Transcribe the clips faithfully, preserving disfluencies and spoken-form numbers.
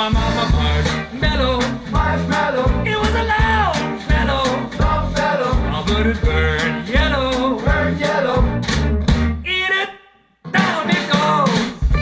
my mama marshmallow, marshmallow. It was a long fellow, long fellow. Oh, but it burned yellow, burned yellow. Eat it, down it goes.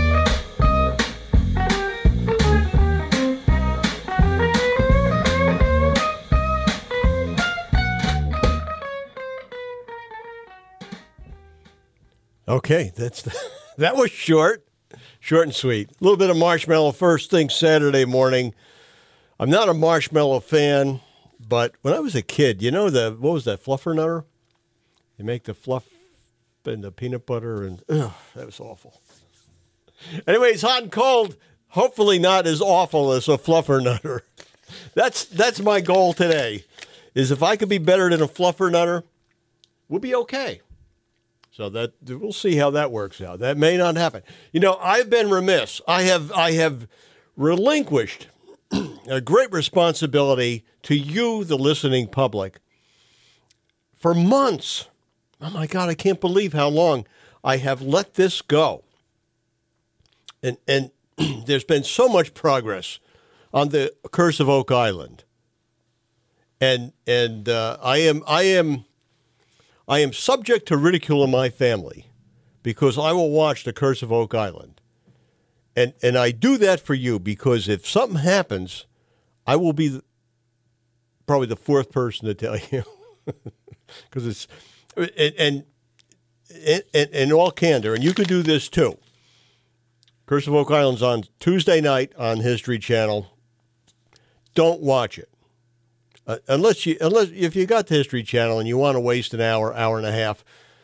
Okay, that's the, that was short, short and sweet. A little bit of Marshmallow first thing Saturday morning. I'm not a Marshmallow fan, but when I was a kid, you know the what was that Fluffernutter? You make the fluff and the peanut butter, and ugh, that was awful. Anyway, it's hot and cold. Hopefully, not as awful as a Fluffernutter. That's that's my goal today. Is if I could be better than a Fluffernutter, we'll be okay. So that we'll see how that works out. That may not happen. You know, I've been remiss. I have I have relinquished a great responsibility to you, the listening public, for months. Oh my God, I can't believe how long I have let this go. And and there's been so much progress on the Curse of Oak Island. And and uh, I am I am I am subject to ridicule in my family because I will watch The Curse of Oak Island. And and I do that for you because if something happens, I will be the, probably the fourth person to tell you. Because it's, and, and, and in all candor, and you could do this too. Curse of Oak Island's on Tuesday night on History Channel. Don't watch it. Uh, unless you, unless if you got the History Channel and you want to waste an hour, hour and a half,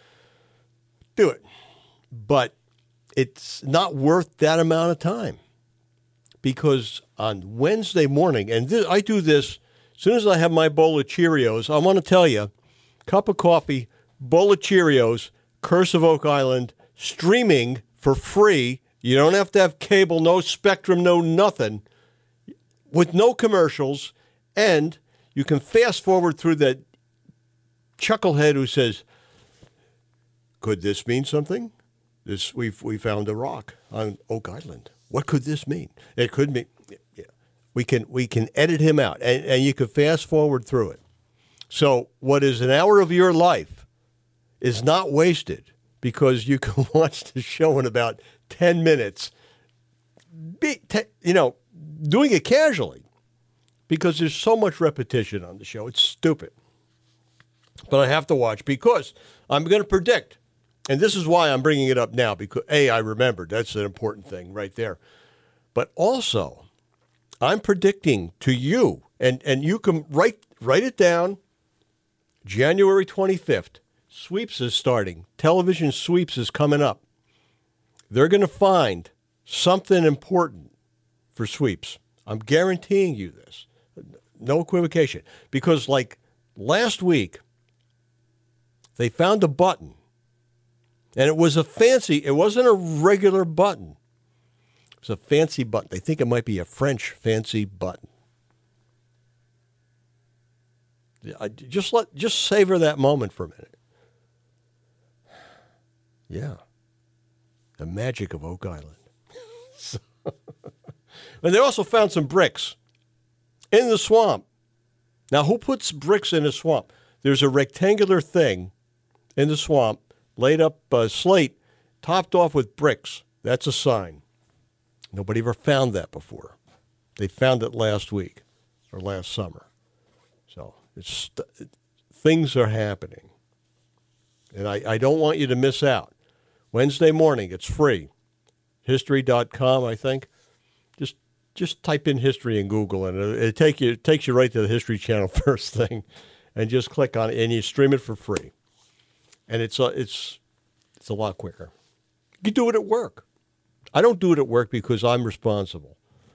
do it. But it's not worth that amount of time because on Wednesday morning, and this, I do this as soon as I have my bowl of Cheerios. I want to tell you, cup of coffee, bowl of Cheerios, Curse of Oak Island, streaming for free. You don't have to have cable, no Spectrum, no nothing, with no commercials, and you can fast forward through that chucklehead who says, could this mean something? This we've we found a rock on Oak Island. What could this mean? It could mean yeah. we can we can edit him out, and, and you can fast forward through it. So what is an hour of your life is not wasted because you can watch the show in about ten minutes. Be, te, you know, doing it casually. Because there's so much repetition on the show. It's stupid. But I have to watch because I'm going to predict. And this is why I'm bringing it up now. Because, A, I remembered. That's an important thing right there. But also, I'm predicting to you, and, and you can write, write it down, January twenty-fifth, Sweeps is starting. Television Sweeps is coming up. They're going to find something important for Sweeps. I'm guaranteeing you this. No equivocation. Because like last week, they found a button. And it was a fancy, it wasn't a regular button. It was a fancy button. They think it might be a French fancy button. I just let, just savor that moment for a minute. Yeah. The magic of Oak Island. So, and they also found some bricks in the swamp. Now, who puts bricks in a swamp? There's a rectangular thing in the swamp, laid up uh, slate, topped off with bricks. That's a sign. Nobody ever found that before. They found it last week or last summer. So it's it, things are happening. And I, I don't want you to miss out. Wednesday morning, it's free. history dot com, I think. Just Just type in history in Google, and it, it, take you, it takes you right to the History Channel first thing, and just click on it, and you stream it for free. And it's a, it's it's a lot quicker. You do it at work. I don't do it at work because I'm responsible.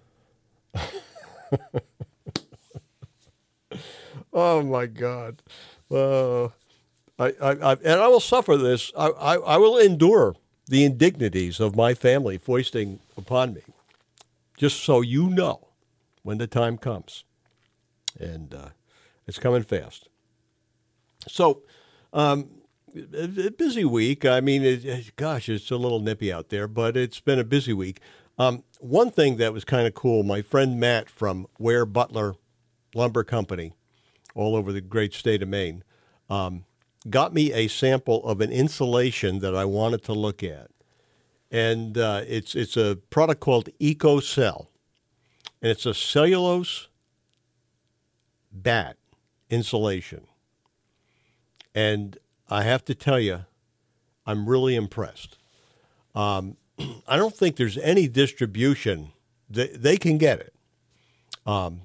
Oh, my God. Uh, I, I, I, and I will suffer this. I, I, I will endure the indignities of my family foisting upon me. Just so you know when the time comes. And uh, it's coming fast. So, um, a busy week. I mean, it, gosh, it's a little nippy out there, but it's been a busy week. Um, one thing that was kind of cool, my friend Matt from Ware Butler Lumber Company, all over the great state of Maine, um, got me a sample of an insulation that I wanted to look at. And uh, it's it's a product called EcoCell. And it's a cellulose bat insulation. And I have to tell you, I'm really impressed. Um, I don't think there's any distribution. They, they can get it. Um,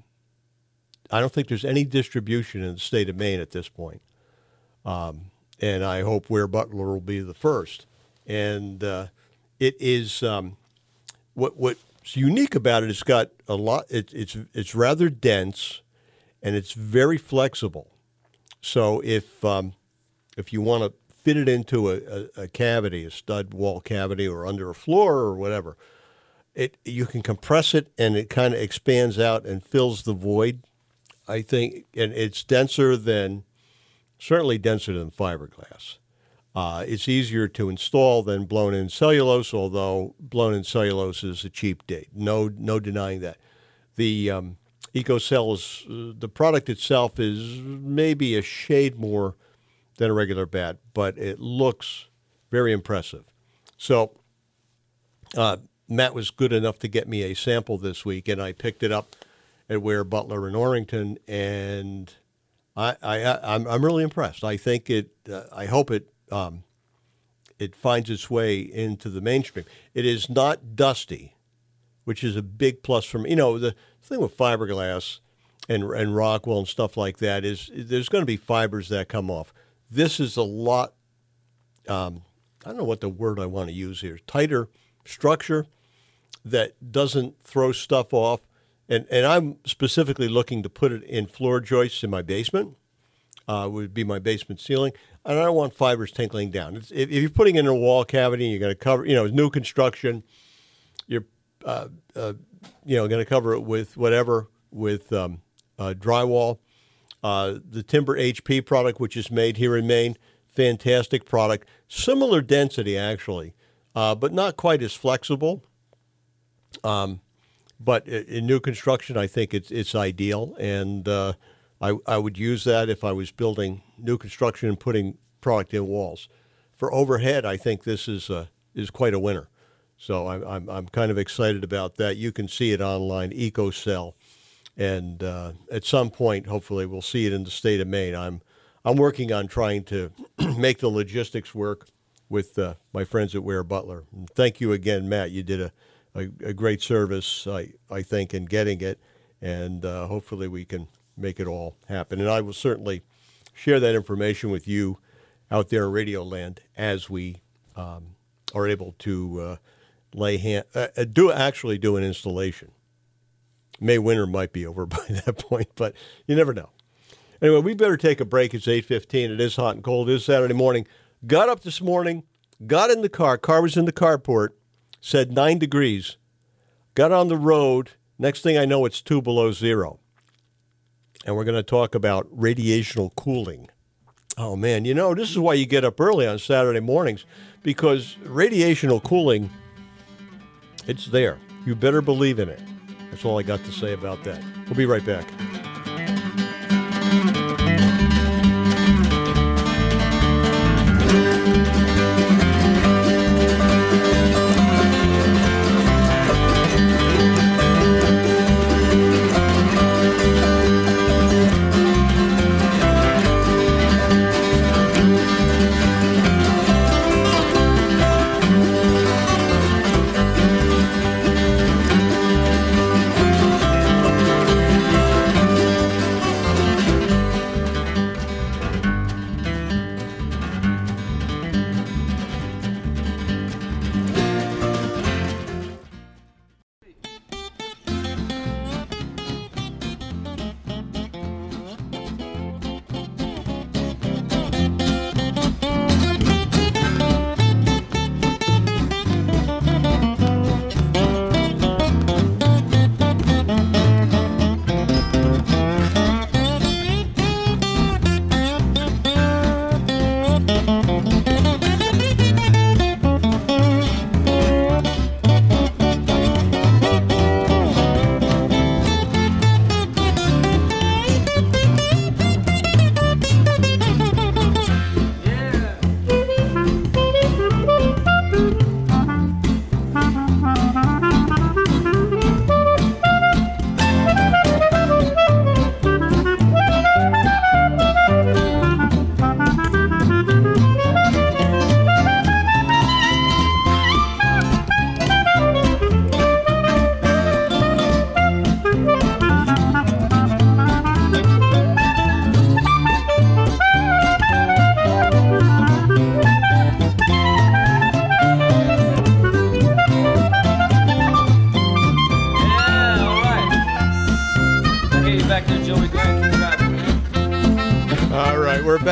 I don't think there's any distribution in the state of Maine at this point. Um, and I hope Ware Butler will be the first. And uh, it is um, what what's unique about it. It's got a lot. It, it's it's rather dense, and it's very flexible. So if um, if you want to fit it into a, a, a cavity, a stud wall cavity, or under a floor or whatever, it you can compress it, and it kind of expands out and fills the void. I think, and it's denser than, certainly denser than fiberglass. Uh, it's easier to install than blown-in cellulose, although blown-in cellulose is a cheap date. No, no denying that. The um, EcoCell is uh, the product itself is maybe a shade more than a regular bat, but it looks very impressive. So uh, Matt was good enough to get me a sample this week, and I picked it up at Ware Butler in Orrington, and I, I, I'm, I'm really impressed. I think it. Uh, I hope it. Um, it finds its way into the mainstream. It is not dusty, which is a big plus for me. You know, the thing with fiberglass and and Rockwell and stuff like that is there's going to be fibers that come off. This is a lot. Um, I don't know what the word I want to use here. Tighter structure that doesn't throw stuff off. And and I'm specifically looking to put it in floor joists in my basement. Uh, would be my basement ceiling. And I don't want fibers tinkling down. It's, if, if you're putting it in a wall cavity and you're going to cover, you know, new construction, you're, uh, uh, you know, going to cover it with whatever, with um, uh, drywall. Uh, the Timber H P product, which is made here in Maine, fantastic product. Similar density, actually, uh, but not quite as flexible. Um, but in new construction, I think it's it's ideal, and uh, I, I would use that if I was building new construction and putting product in walls. For overhead, I think this is uh, is quite a winner. So I'm, I'm I'm kind of excited about that. You can see it online, EcoCell, and uh, at some point, hopefully, we'll see it in the state of Maine. I'm I'm working on trying to make the logistics work with uh, my friends at Ware Butler. And thank you again, Matt. You did a, a, a great service, I I think, in getting it, and uh, hopefully we can make it all happen. And I will certainly share that information with you out there in Radio Land as we um, are able to uh, lay hand, uh, do actually do an installation. May winter might be over by that point, but you never know. Anyway, we better take a break. It's eight fifteen. It is hot and cold. It is Saturday morning. Got up this morning, got in the car. Car was in the carport, said nine degrees. Got on the road. Next thing I know, it's two below zero. And we're going to talk about radiational cooling. Oh, man, you know, this is why you get up early on Saturday mornings, because radiational cooling, it's there. You better believe in it. That's all I got to say about that. We'll be right back.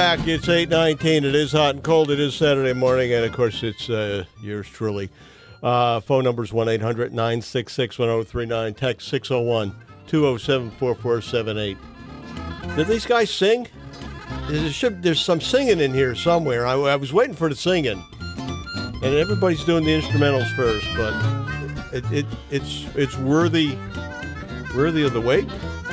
back. It's eight nineteen. It is hot and cold. It is Saturday morning, and of course, it's uh, yours truly. Uh, phone number is one eight hundred nine six six one zero three nine. Text six oh one two oh seven four four seven eight. Did these guys sing? There should, there's some singing in here somewhere. I, I was waiting for the singing, and everybody's doing the instrumentals first, but it, it it's it's worthy worthy of the wait.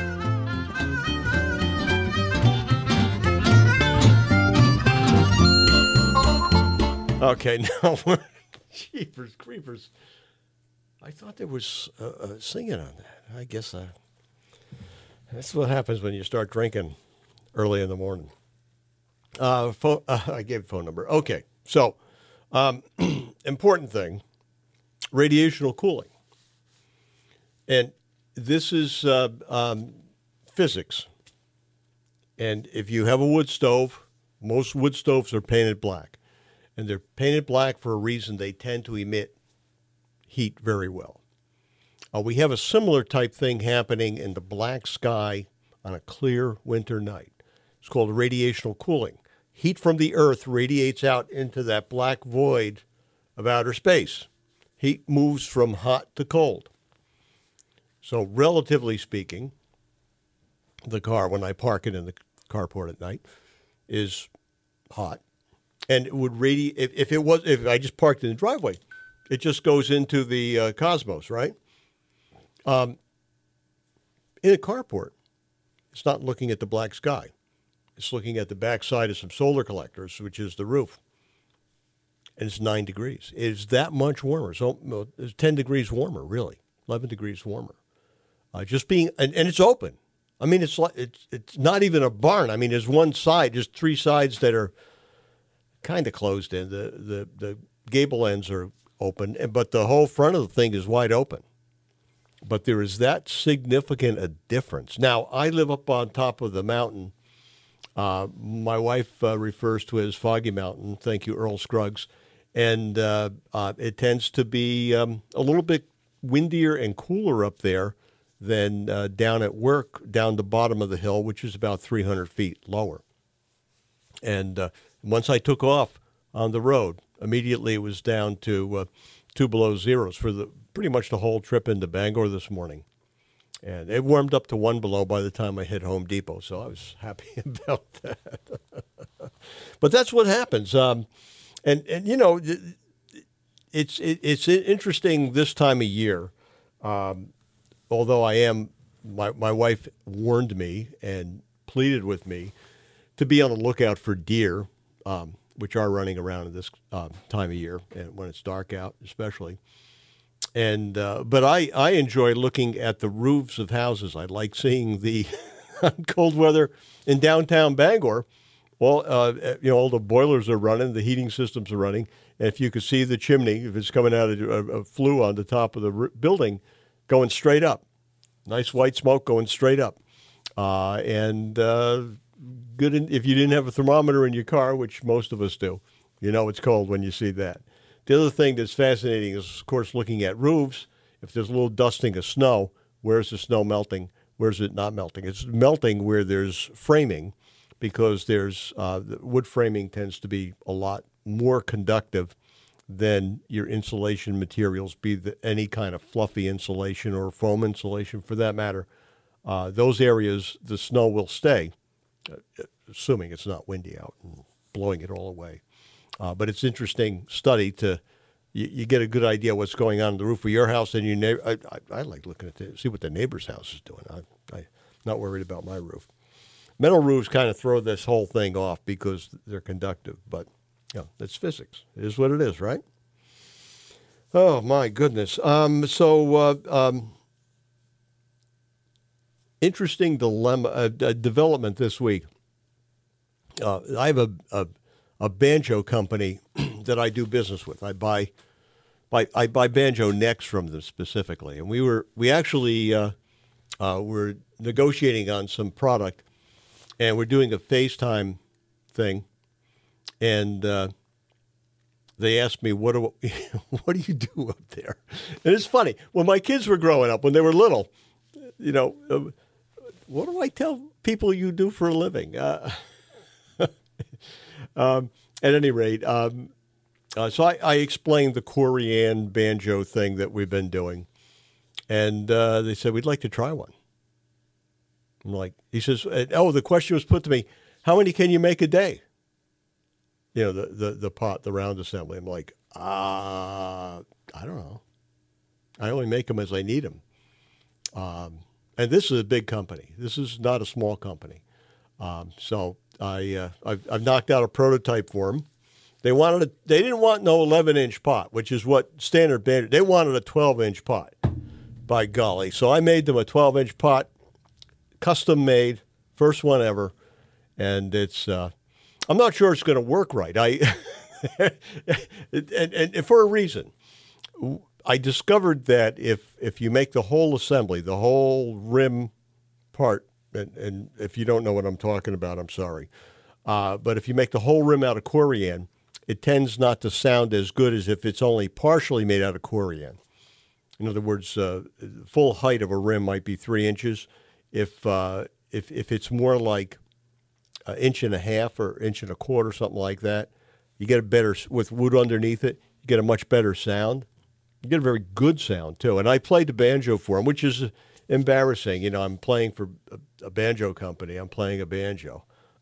Okay, now we're Jeepers Creepers. I thought there was uh, uh, singing on that. I guess uh, that's what happens when you start drinking early in the morning. Uh, phone, uh, I gave phone number. Okay, so um, important thing, radiational cooling. And this is uh, um, physics. And if you have a wood stove, most wood stoves are painted black. And they're painted black for a reason. They tend to emit heat very well. Uh, we have a similar type thing happening in the black sky on a clear winter night. It's called radiational cooling. Heat from the earth radiates out into that black void of outer space. Heat moves from hot to cold. So relatively speaking, the car, when I park it in the carport at night, is hot. And it would radiate, if, if it was, if I just parked in the driveway, it just goes into the uh, cosmos, right? Um, in a carport, it's not looking at the black sky. It's looking at the backside of some solar collectors, which is the roof. And it's nine degrees. It's that much warmer. So it's ten degrees warmer, really, eleven degrees warmer. Uh, just being, and, and it's open. I mean, it's like, it's it's not even a barn. I mean, there's one side, just three sides that are kind of closed in. The, the the gable ends are open, but the whole front of the thing is wide open. But there is that significant a difference. Now, I live up on top of the mountain. Uh, my wife uh, refers to it as Foggy Mountain. Thank you, Earl Scruggs. And uh, uh, it tends to be um, a little bit windier and cooler up there than uh, down at work, down the bottom of the hill, which is about three hundred feet lower. And uh, once I took off on the road, immediately it was down to uh, two below zeros for the pretty much the whole trip into Bangor this morning. And it warmed up to one below by the time I hit Home Depot, so I was happy about that. But that's what happens. Um, and, and, you know, it's it, it's interesting this time of year, um, although I am, my, my wife warned me and pleaded with me to be on the lookout for deer, um, which are running around at this uh, time of year, and when it's dark out especially. And uh, but I, I enjoy looking at the roofs of houses. I like seeing the cold weather in downtown Bangor. Well, uh, you know, all the boilers are running, the heating systems are running, and if you could see the chimney, if it's coming out of a, a flue on the top of the r- building, going straight up, nice white smoke going straight up, uh, and uh, good in, if you didn't have a thermometer in your car, which most of us do, you know it's cold when you see that. The other thing that's fascinating is, of course, looking at roofs. If there's a little dusting of snow, where's the snow melting? Where's it not melting? It's melting where there's framing, because there's uh, the wood framing tends to be a lot more conductive than your insulation materials, be the, any kind of fluffy insulation or foam insulation for that matter. Uh, those areas, the snow will stay, uh, assuming it's not windy out and blowing it all away. Uh, but it's interesting study to, you, you get a good idea what's going on in the roof of your house and your neighbor. I, I, I like looking at the, see what the neighbor's house is doing. I, I'm not worried about my roof. Metal roofs kind of throw this whole thing off because they're conductive, but you know, it's physics. It is what it is, right? Oh my goodness. Um, so uh, um, interesting dilemma, uh, uh, development this week. Uh, I have a, a a banjo company that I do business with. I buy, buy I buy banjo necks from them specifically, and we were we actually uh, uh, were negotiating on some product, and we're doing a FaceTime thing, and uh, they asked me, "What do what do you do up there?" And it's funny, when my kids were growing up, when they were little, you know, uh, what do I tell people you do for a living? Uh, um, at any rate, um, uh, so I, I explained the Corian banjo thing that we've been doing, and uh, they said, we'd like to try one. I'm like, he says, oh, the question was put to me, how many can you make a day? You know, the, the, the pot, the round assembly. I'm like, uh, I don't know. I only make them as I need them. Um, and this is a big company. This is not a small company. Um, so I, uh, I've, I've knocked out a prototype for them. They wanted a, they didn't want no eleven inch pot, which is what standard banjo. They wanted a twelve inch pot, by golly. So I made them a twelve inch pot, custom made, first one ever. And it's, uh, I'm not sure it's going to work right. I, and, and, and for a reason. I discovered that if if you make the whole assembly, the whole rim part, and, and if you don't know what I'm talking about, I'm sorry. Uh, but if you make the whole rim out of Corian, it tends not to sound as good as if it's only partially made out of Corian. In other words, uh, full height of a rim might be three inches. If uh, if if it's more like an inch and a half or inch and a quarter, something like that, you get a better, with wood underneath it, you get a much better sound. You get a very good sound, too. And I played the banjo for him, which is embarrassing. You know, I'm playing for a, a banjo company. I'm playing a banjo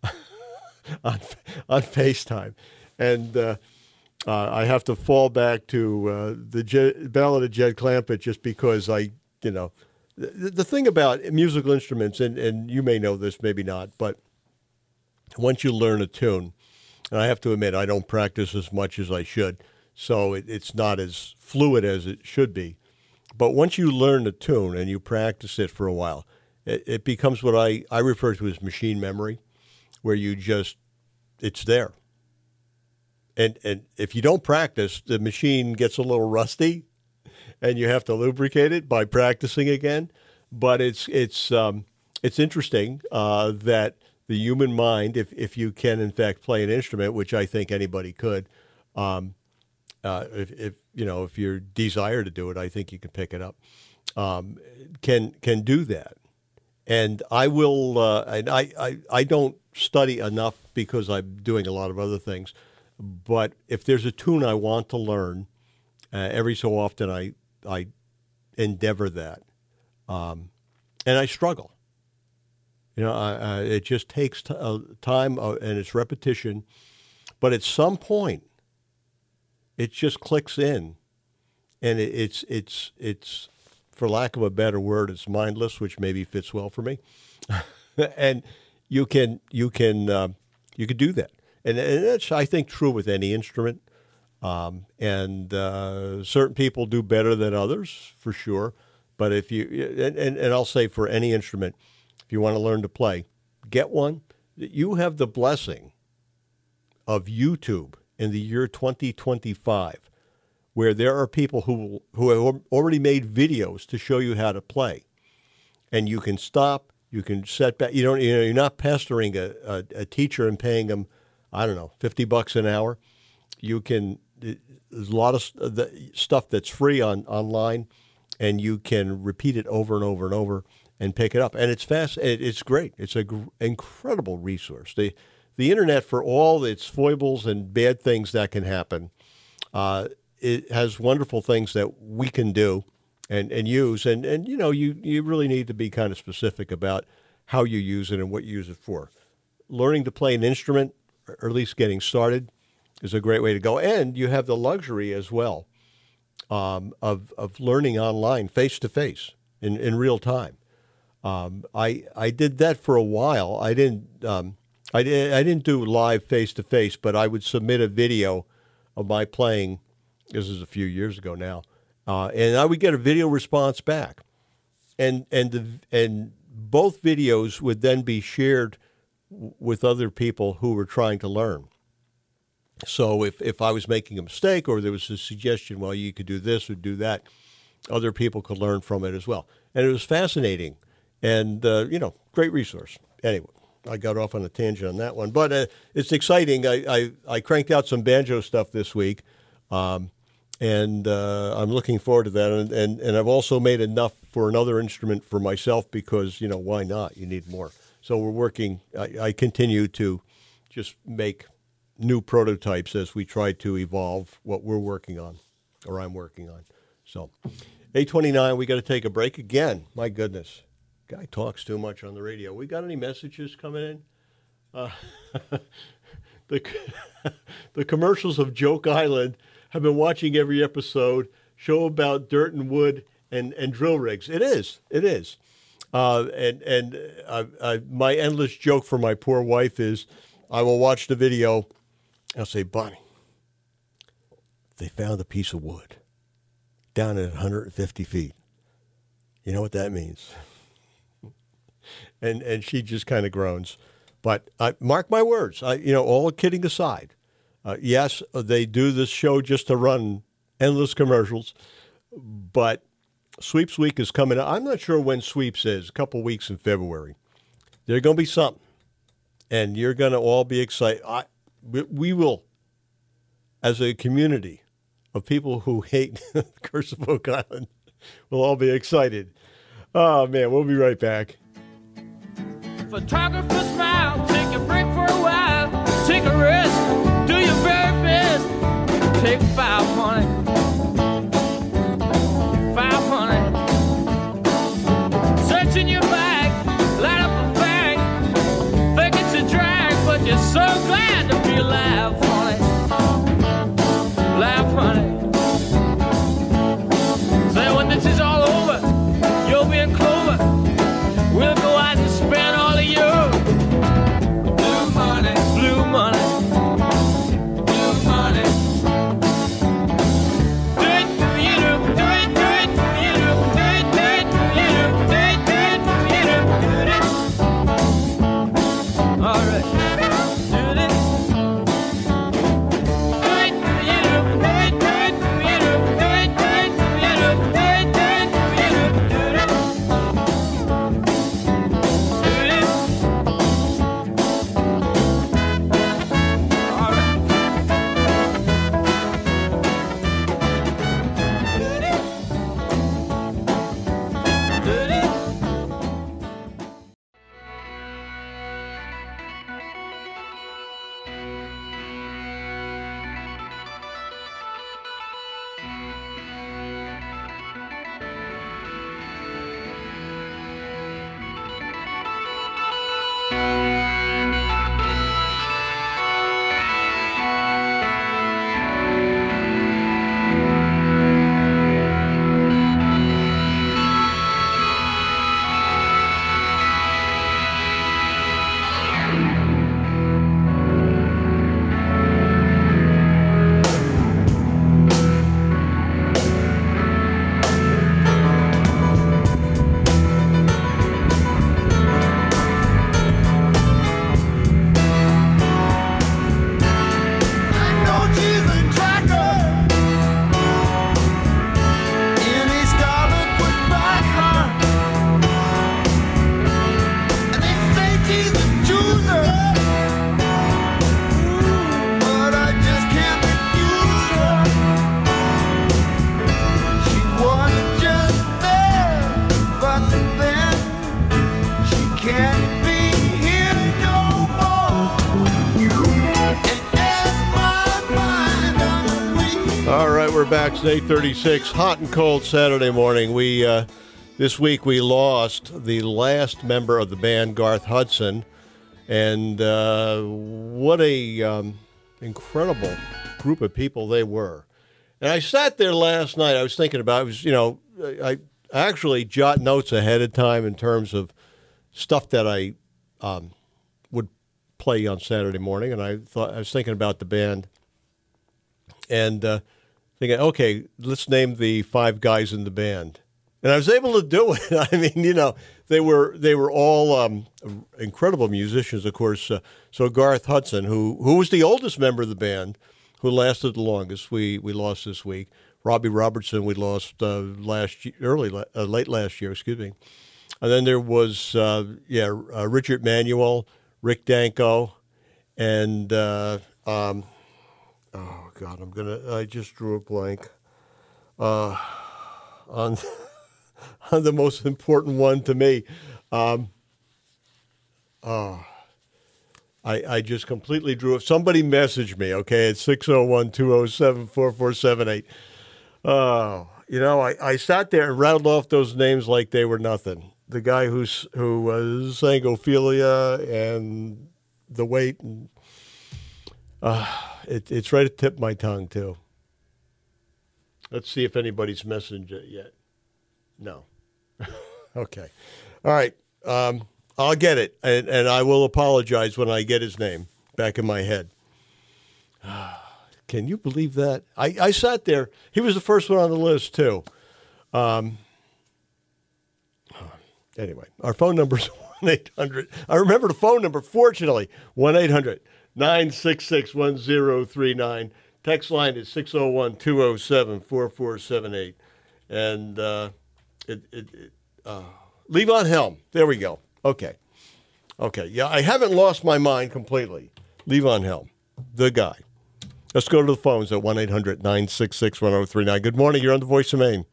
on, on FaceTime. And uh, uh, I have to fall back to uh, the Je- Ballad of Jed Clampett just because I, you know, the, the thing about musical instruments, and, and you may know this, maybe not, but once you learn a tune, and I have to admit, I don't practice as much as I should, so it, it's not as fluid as it should be. But once you learn the tune and you practice it for a while, it, it becomes what I, I refer to as machine memory, where you just, it's there. And and if you don't practice, the machine gets a little rusty, and you have to lubricate it by practicing again. But it's it's um, it's interesting uh, that the human mind, if if you can in fact play an instrument, which I think anybody could, um, uh, if, if you know if you desire to do it, I think you can pick it up. Um, can can do that, and I will. Uh, and I, I I don't study enough because I'm doing a lot of other things. But if there's a tune I want to learn, uh, every so often I I endeavor that, um, and I struggle. You know, I, I, it just takes t- uh, time uh, and it's repetition, but at some point, it just clicks in, and it, it's it's it's, for lack of a better word, it's mindless, which maybe fits well for me, and you can you can uh, you can do that. And, and that's, I think, true with any instrument. Um, and uh, certain people do better than others, for sure. But if you, and, and, and I'll say for any instrument, if you want to learn to play, get one. You have the blessing of YouTube in the year twenty twenty-five, where there are people who who have already made videos to show you how to play. And you can stop, you can set back. You don't, you know, you're not pestering a, a, a teacher and paying them, I don't know, fifty bucks an hour. You can, there's a lot of the stuff that's free on online, and you can repeat it over and over and over and pick it up. And it's fast. It's great. It's an incredible resource. The, the internet, for all its foibles and bad things that can happen, uh, it has wonderful things that we can do and, and use. And, and, you know, you, you really need to be kind of specific about how you use it and what you use it for. Learning to play an instrument, or at least getting started, is a great way to go. And you have the luxury as well um, of of learning online, face-to-face, in, in real time. Um, I I did that for a while. I didn't um, I, did, I didn't do live face-to-face, but I would submit a video of my playing. This is a few years ago now. Uh, and I would get a video response back. And, and, the, and both videos would then be shared with other people who were trying to learn. So if, if I was making a mistake or there was a suggestion, well, you could do this or do that, other people could learn from it as well. And it was fascinating and, uh, you know, great resource. Anyway, I got off on a tangent on that one. But uh, it's exciting. I, I, I cranked out some banjo stuff this week, um, and uh, I'm looking forward to that. And, and, and I've also made enough for another instrument for myself because, you know, why not? You need more. So we're working. I, I continue to just make new prototypes as we try to evolve what we're working on, or I'm working on. So, eight twenty-nine, we got to take a break again. My goodness, guy talks too much on the radio. We got any messages coming in? Uh, the the commercials of Joke Island have been watching every episode. Show about dirt and wood and, and drill rigs. It is. It is. Uh, and and uh, uh, my endless joke for my poor wife is, I will watch the video, and I'll say, Bonnie, they found a piece of wood down at one hundred fifty feet. You know what that means? and and she just kind of groans. But uh, mark my words, I, you know, all kidding aside, uh, yes, they do this show just to run endless commercials, but Sweeps Week is coming up. I'm not sure when Sweeps is, a couple weeks in February. There's going to be something, and you're going to all be excited. I, we, we will, as a community of people who hate Curse of Oak Island, we'll all be excited. Oh, man, we'll be right back. Photographer smile, take a break for a while, take a rest, do your very best, take five hundred. In your bag, light up a fag, think it's a drag, but you're so glad to be alive, honey. Laugh, honey. Say when this is all over, you'll be in clover. We'll go out and spend all of your blue money, blue money, blue money. Do it, do you do, do it, do it, do you do, do it, do it, do you do, do it. All right. Do this. Do it, do you do, do it, do it, do you do, do it, do it, do you do, do it, do it, do you do, do this. Do this. All right. Do this. Do this. We're back. It's eight thirty-six, hot and cold Saturday morning. We uh, this week we lost the last member of the band, Garth Hudson, and uh, what a um, incredible group of people they were. And I sat there last night. I was thinking about it. Was you know I, I actually jot notes ahead of time in terms of stuff that I um, would play on Saturday morning, and I thought I was thinking about the band and. Uh, Thinking, okay, let's name the five guys in the band, and I was able to do it. I mean, you know, they were they were all um, incredible musicians, of course. Uh, so Garth Hudson, who who was the oldest member of the band, who lasted the longest, we we lost this week. Robbie Robertson, we lost uh, last year, early uh, late last year, excuse me. And then there was uh, yeah uh, Richard Manuel, Rick Danko, and. Uh, um, Oh, God, I'm going to, I just drew a blank uh, on, on the most important one to me. Um, oh, I, I just completely drew it. Somebody messaged me, okay, at six oh one, two oh seven, four four seven eight. Oh, you know, I, I sat there and rattled off those names like they were nothing. The guy who's who was saying Ophelia and the weight, and uh, it, it's right at the tip of my tongue, too. Let's see if anybody's messaged it yet. No. Okay. All right. Um, I'll get it, and, and I will apologize when I get his name back in my head. Can you believe that? I, I sat there. He was the first one on the list, too. Um, anyway, our phone number is one eight hundred. I remember the phone number, fortunately, one eight hundred, nine six six, one zero three nine. Text line is six oh one, two oh seven, four four seven eight. And uh, it, it, it, uh, Levon Helm. There we go. Okay. Okay. Yeah, I haven't lost my mind completely. Levon Helm, the guy. Let's go to the phones at one eight hundred, nine six six, one oh three nine. Good morning. You're on the Voice of Maine.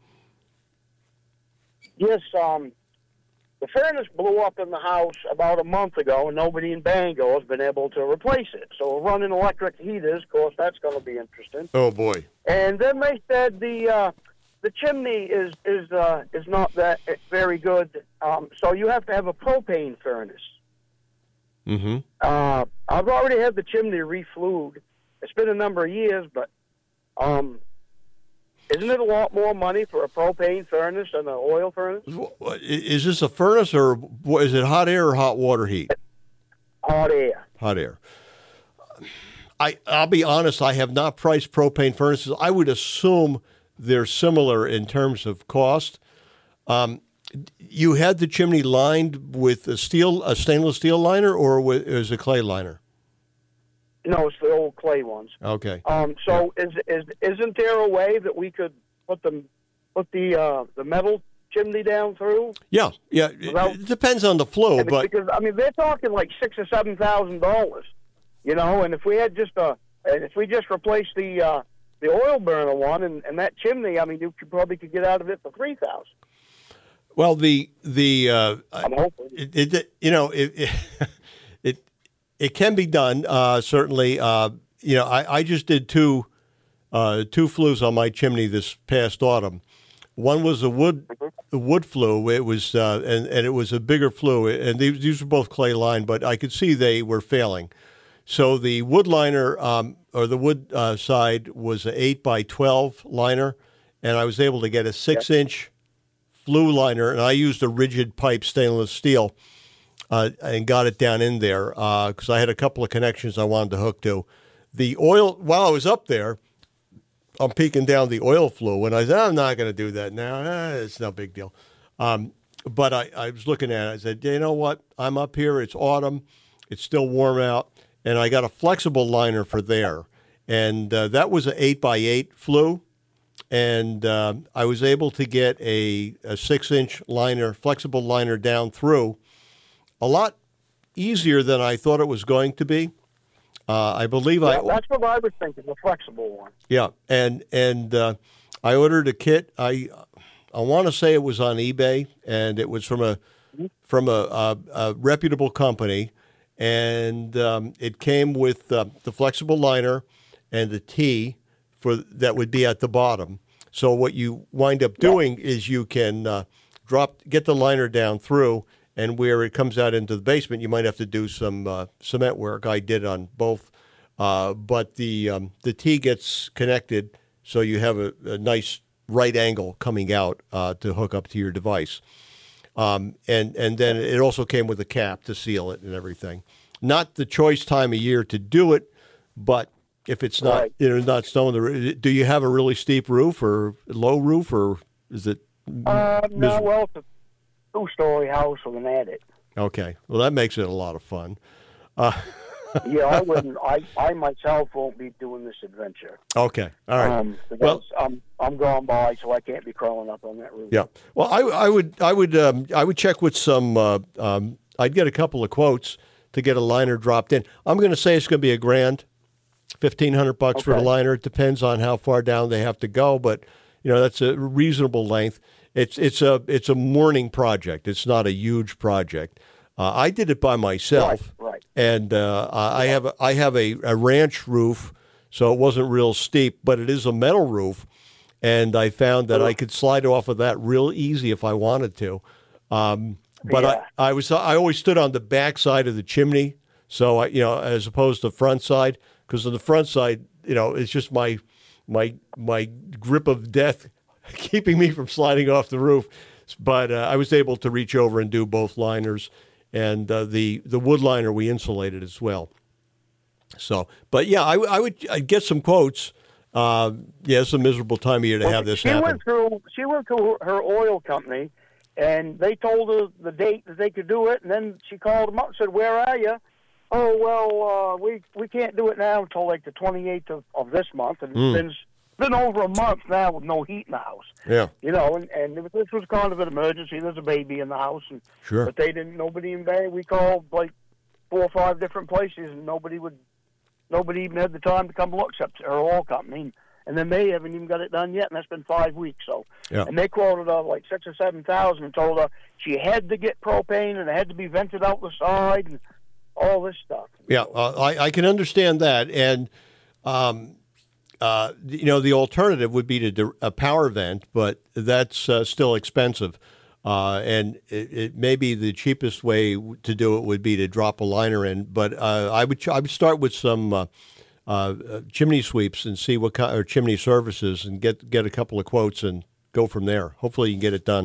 Yes, um, the furnace blew up in the house about a month ago, and nobody in Bangor has been able to replace it. So we're running electric heaters. Of course, that's going to be interesting. Oh, boy. And then they said the uh, the chimney is is uh, is not that very good. Um, so you have to have a propane furnace. Mm-hmm. Uh, I've already had the chimney reflued. It's been a number of years, but um, isn't it a lot more money for a propane furnace than an oil furnace? Is this a furnace, or is it hot air or hot water heat? Hot air. Hot air. I, I'll be honest, I have not priced propane furnaces. I would assume they're similar in terms of cost. Um, you had the chimney lined with a steel, a stainless steel liner, or with, is it a clay liner? No, it's the old clay ones. Okay. Um, so yeah. is is isn't there a way that we could put the put the uh, the metal chimney down through? Yeah, yeah. Without, it depends on the flow, but because I mean they're talking like six or seven thousand dollars, you know. And if we had just a, and if we just replaced the uh, the oil burner one and, and that chimney, I mean you could probably could get out of it for three thousand. Well, the the uh, I'm hoping it, it you know it. it It can be done, uh, certainly. Uh, you know, I, I just did two uh, two flues on my chimney this past autumn. One was a wood a wood flue. It was uh, and and it was a bigger flue, and these, these were both clay lined, but I could see they were failing. So the wood liner um, or the wood uh, side was an eight by twelve liner, and I was able to get a six yep. inch flue liner, and I used a rigid pipe stainless steel. Uh, and got it down in there because uh, I had a couple of connections I wanted to hook to. The oil, while I was up there, I'm peeking down the oil flue, and I said, I'm not going to do that now. Eh, it's no big deal. Um, but I, I was looking at it. I said, you know what? I'm up here. It's autumn. It's still warm out. And I got a flexible liner for there. And uh, that was an eight by eight flue. And uh, I was able to get a, a six-inch liner, flexible liner down through. A lot easier than I thought it was going to be. Uh, I believe yeah, I. That's what I was thinking, the flexible one. Yeah, and and uh, I ordered a kit. I I want to say it was on eBay, and it was from a mm-hmm. from a, a, a reputable company, and um, it came with uh, the flexible liner and the T for that would be at the bottom. So what you wind up doing yeah. is you can uh, drop get the liner down through. And where it comes out into the basement, you might have to do some uh, cement work. I did on both, uh, but the um, the T gets connected, so you have a, a nice right angle coming out uh, to hook up to your device. Um, and and then it also came with a cap to seal it and everything. Not the choice time of year to do it, but if it's not right. you know not snowing, do you have a really steep roof or low roof, or is it? Uh, no, well. Two-story house with an attic. Okay, well that makes it a lot of fun. Uh, yeah, I wouldn't. I, I myself won't be doing this adventure. Okay, all right. Um, well, I'm I'm going by, so I can't be crawling up on that roof. Yeah. Well, I I would I would um, I would check with some. Uh, um, I'd get a couple of quotes to get a liner dropped in. I'm going to say it's going to be a grand, fifteen hundred bucks okay. for the liner. It depends on how far down they have to go, but you know that's a reasonable length. It's it's a it's a morning project. It's not a huge project. Uh, I did it by myself, right, right. And uh, I have a, I have a, a ranch roof, so it wasn't real steep, but it is a metal roof. And I found that I could slide off of that real easy if I wanted to. Um, but Yeah. I, I was I always stood on the back side of the chimney, so I, you know, as opposed to front side, because on the front side, you know, it's just my my my grip of death keeping me from sliding off the roof. But uh, I was able to reach over and do both liners, and uh, the the wood liner we insulated as well. So, but yeah, I, I would I'd get some quotes. Uh, yeah, it's a miserable time of year to Well, have this she happen. went through. She went through her oil company, and they told her the date that they could do it. And then she called them up and said, "Where are you?" Oh well, uh, we we can't do it now until like the twenty-eighth of, of this month, and Mm. it's been been over a month now with no heat in the house. Yeah, You know, and, and it was, this was kind of an emergency. There's a baby in the house, and sure. but they didn't. Nobody in Bay. We called like four or five different places, and nobody would. Nobody even had the time to come look except her oil company. And then they haven't even got it done yet, and that's been five weeks. So, Yeah. and they quoted her like six or seven thousand, and told her she had to get propane, and it had to be vented out the side, and all this stuff. Yeah, uh, I, I can understand that. And, um, uh, you know, the alternative would be to do a power vent, but that's uh, still expensive. Uh, and it, it may be the cheapest way to do it would be to drop a liner in. But uh, I would I would start with some uh, uh, chimney sweeps and see what kind, or chimney services, and get get a couple of quotes and go from there. Hopefully you can get it done.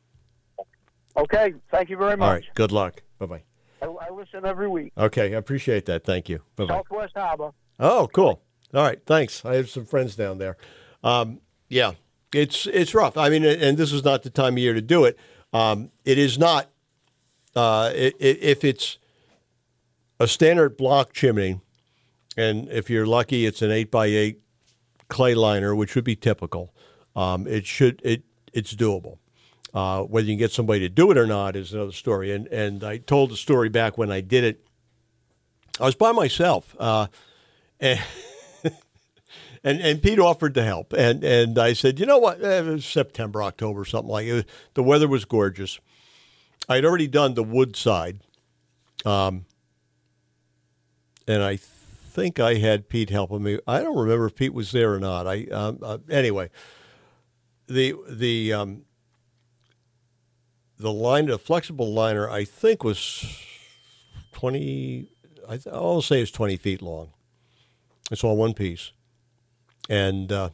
Okay, thank you very much. All right, good luck. Bye-bye. I, I listen every week. Okay, I appreciate that. Thank you. Bye-bye. Southwest Harbor. Oh, cool. All right, thanks. I have some friends down there. Um, yeah, it's it's rough. I mean, and this is not the time of year to do it. Um, it is not. Uh, it, it, if it's a standard block chimney, and if you're lucky, it's an eight by eight clay liner, which would be typical. Um, it should it it's doable. Uh, whether you can get somebody to do it or not is another story. And and I told the story back when I did it. I was by myself, uh, and, and and Pete offered to help, and and I said, you know what? Eh, it was September, October, something like it. The weather was gorgeous. I had already done the wood side, um, and I think I had Pete helping me. I don't remember if Pete was there or not. I um, uh, anyway, the the um, the line, the flexible liner, I think was twenty. I th- I'll say it's twenty feet long. It's all one piece, and uh,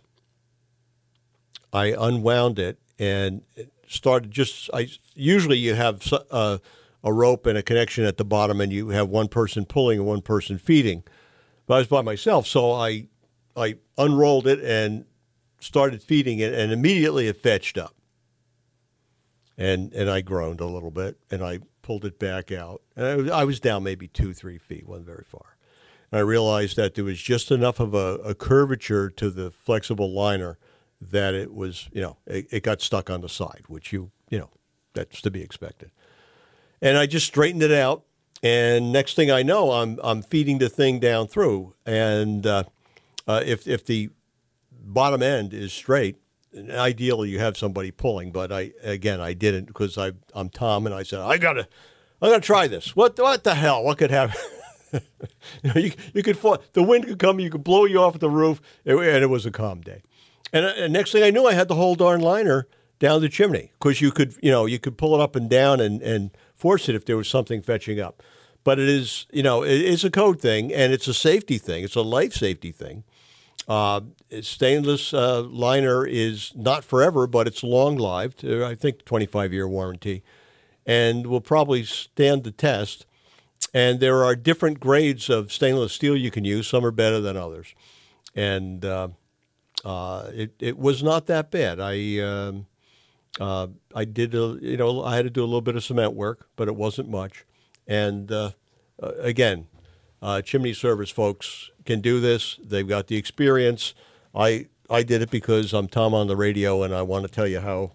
I unwound it and it started just. I usually you have uh, a rope and a connection at the bottom, and you have one person pulling and one person feeding. But I was by myself, so I I unrolled it and started feeding it, and immediately it fetched up. And and I groaned a little bit, and I pulled it back out. And I was, I was down maybe two, three feet, wasn't very far. And I realized that there was just enough of a, a curvature to the flexible liner that it was, you know, it, it got stuck on the side, which you, you know, that's to be expected. And I just straightened it out, and next thing I know, I'm I'm feeding the thing down through. And uh, uh, if if the bottom end is straight, ideally you have somebody pulling, but I again I didn't because I I'm Tom, and I said I gotta I gotta try this. What what the hell? What could happen? you know, you, you could fall, the wind could come, you could blow you off the roof, and it was a calm day. And, and next thing I knew, I had the whole darn liner down the chimney because you could you know you could pull it up and down and, and force it if there was something fetching up. But it is you know it is a code thing, and it's a safety thing. It's a life safety thing. Uh, stainless uh, liner is not forever, but it's long-lived. Uh, I think twenty-five year warranty, and will probably stand the test. And there are different grades of stainless steel you can use. Some are better than others. And uh, uh, it it was not that bad. I um, uh, I did a, you know I had to do a little bit of cement work, but it wasn't much. And uh, uh, again. Uh, chimney service folks can do this. They've got the experience. I I did it because I'm Tom on the radio, and I want to tell you how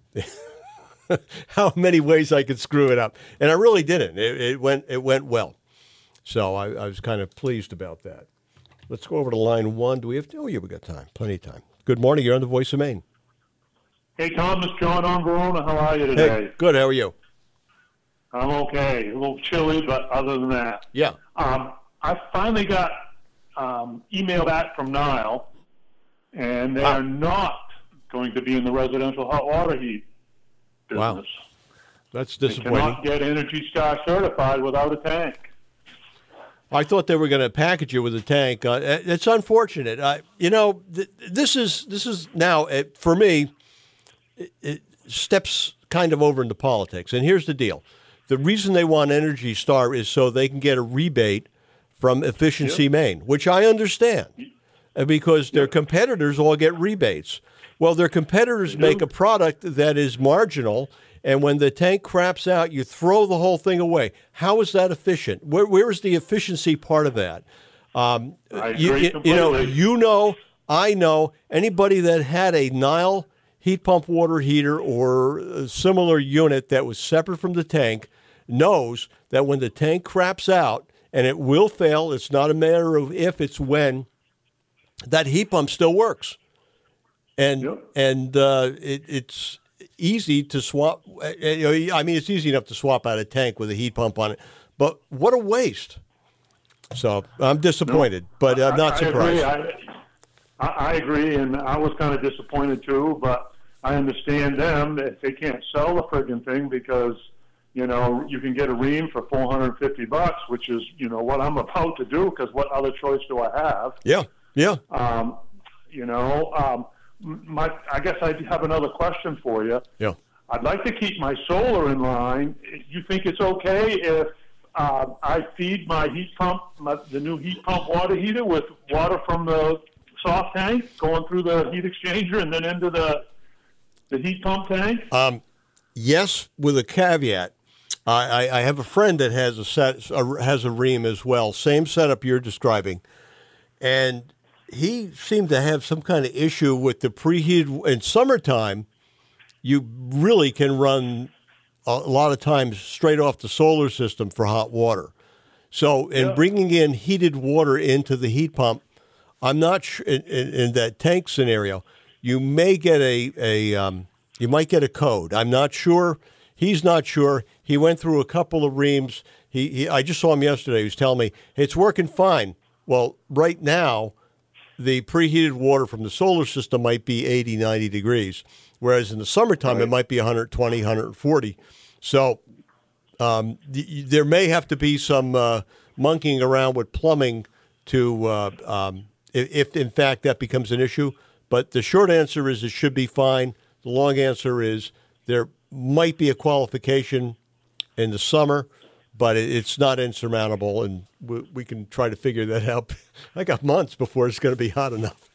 how many ways I could screw it up. And I really didn't. It, it went it went well. So I, I was kind of pleased about that. Let's go over to line one. Do we have? Oh, yeah, we got time. Plenty of time. Good morning. You're on the Voice of Maine. Hey, Tom, it's John on Verona. How are you today? Hey, good. How are you? I'm okay. A little chilly, but other than that. Yeah. Um, I finally got um, email back from Nile, and they Wow. are not going to be in the residential hot water heat business. Wow. That's They disappointing. cannot get Energy Star certified without a tank. I thought they were going to package it with a tank. Uh, it's unfortunate. I, you know, th- this is this is now uh, for me. It, it steps kind of over into politics, and here's the deal: the reason they want Energy Star is so they can get a rebate from Efficiency Yep. Maine, which I understand, uh, because their competitors all get rebates. Well, their competitors They make do. a product that is marginal. And when the tank craps out, you throw the whole thing away. How is that efficient? Where, where is the efficiency part of that? Um, I you, agree you, you know, completely. you know, I know. Anybody that had a Nile heat pump water heater or a similar unit that was separate from the tank knows that when the tank craps out, and it will fail, it's not a matter of if, it's when, that heat pump still works. And Yep. and uh, it, it's easy to swap. I mean, it's easy enough to swap out a tank with a heat pump on it, but what a waste. So I'm disappointed, but I'm not I, surprised. I agree. I, I agree, and I was kind of disappointed too, but I understand them that they can't sell the friggin' thing because, you know, you can get a ream for four hundred fifty bucks, which is, you know, what I'm about to do, because what other choice do I have? Yeah, yeah. Um, you know, um, my, I guess I have another question for you. Yeah. I'd like to keep my solar in line. You think it's okay if uh, I feed my heat pump, my, the new heat pump water heater, with water from the soft tank going through the heat exchanger and then into the the heat pump tank? Um, yes, with a caveat. I, I, I have a friend that has a set a, has a ream as well, same setup you're describing, and he seemed to have some kind of issue with the preheated. In summertime, you really can run a lot of times straight off the solar system for hot water. So in Yeah. bringing in heated water into the heat pump, I'm not sure in, in, in that tank scenario, you may get a, a um, you might get a code. I'm not sure. He's not sure. He went through a couple of reams. He, he I just saw him yesterday. He was telling me it's working fine. Well, right now, the preheated water from the solar system might be eighty, ninety degrees, whereas in the summertime, Right. it might be one twenty, one forty. So um, th- there may have to be some uh, monkeying around with plumbing to, uh, um, if, if in fact that becomes an issue. But the short answer is it should be fine. The long answer is there might be a qualification in the summer, but it, it's not insurmountable, and we, we can try to figure that out. I got months before it's going to be hot enough.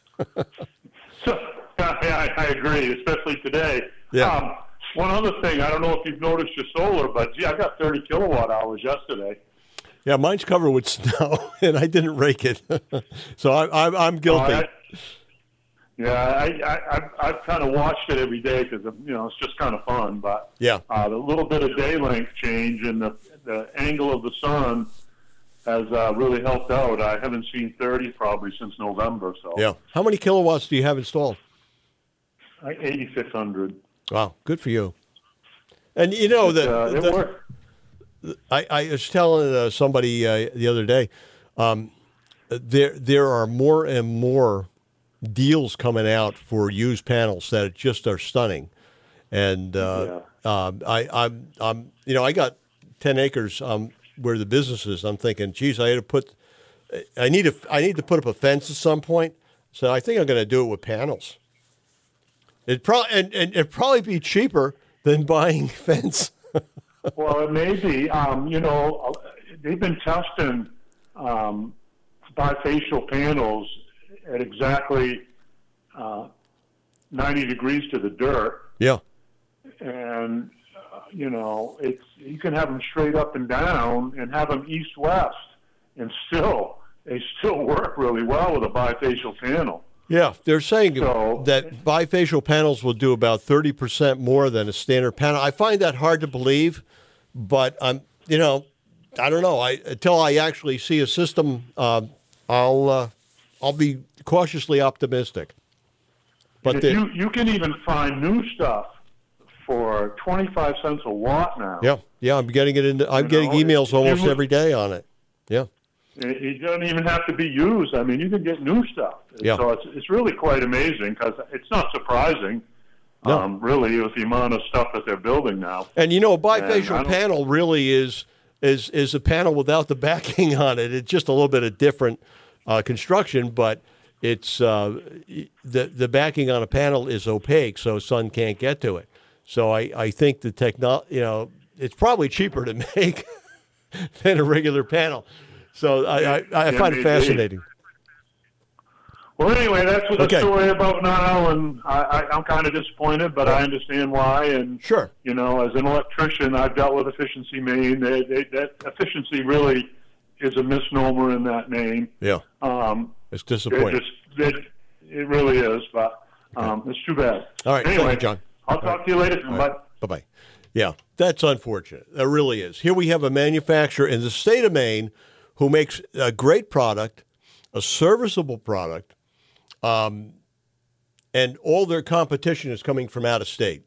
So, I, I agree, especially today. Yeah. Um, one other thing, I don't know if you've noticed your solar, but gee, I got thirty kilowatt hours yesterday. Yeah, mine's covered with snow, and I didn't rake it, so I, I, I'm guilty. Uh, I- yeah, I, I, I've, I've kind of watched it every day because, you know, it's just kind of fun. But Yeah. uh, the little bit of day length change and the, the angle of the sun has uh, really helped out. I haven't seen thirty probably since November. So Yeah. How many kilowatts do you have installed? like eighty-six hundred. Wow, good for you. And you know Uh, the, it the worked. I, I was telling uh, somebody uh, the other day, um, there there are more and more deals coming out for used panels that just are stunning, and uh, um, I, I'm I'm you know I got ten acres um, where the business is. I'm thinking, geez, I had to put I need to I need to put up a fence at some point. So I think I'm going to do it with panels. It probably and, and it'd probably be cheaper than buying fence. Well, it may be. Um, you know, they've been testing um, bifacial panels at exactly uh, ninety degrees to the dirt, Yeah. and uh, you know, it's you can have them straight up and down, and have them east-west, and still they still work really well with a bifacial panel. Yeah, they're saying So- that bifacial panels will do about thirty percent more than a standard panel. I find that hard to believe, but I'm, you know, I don't know. I until I actually see a system, uh, I'll uh, I'll be cautiously optimistic. But If the, you you can even find new stuff for twenty-five cents a watt now. Yeah, yeah, I'm getting it into. I'm You getting know, emails it- almost it- every day on it. Yeah, It, it doesn't even have to be used. I mean, you can get new stuff. Yeah. So it's it's really quite amazing because it's not surprising, No. um, really, with the amount of stuff that they're building now. and you know, a And I bifacial don't- panel really is is is a panel without the backing on it. It's just a little bit of different uh, construction, but it's uh, the the backing on a panel is opaque, so sun can't get to it. So I, I think the techno, you know, it's probably cheaper to make than a regular panel. So I, I, I Yeah, find it indeed. fascinating. Well, anyway, that's what the Okay. story about now, and I, I, I'm kind of disappointed, but I understand why. And Sure. you know, as an electrician, I've dealt with Efficiency Maine. They, they, that efficiency really is a misnomer in that name. Yeah, Um, it's They're disappointing. just, they- it really is, but um, it's too bad. All right, anyway, thank you, John. I'll talk to you later. All Bye. right. Bye-bye. Yeah, that's unfortunate. That really is. Here we have a manufacturer in the state of Maine who makes a great product, a serviceable product, um, and all their competition is coming from out of state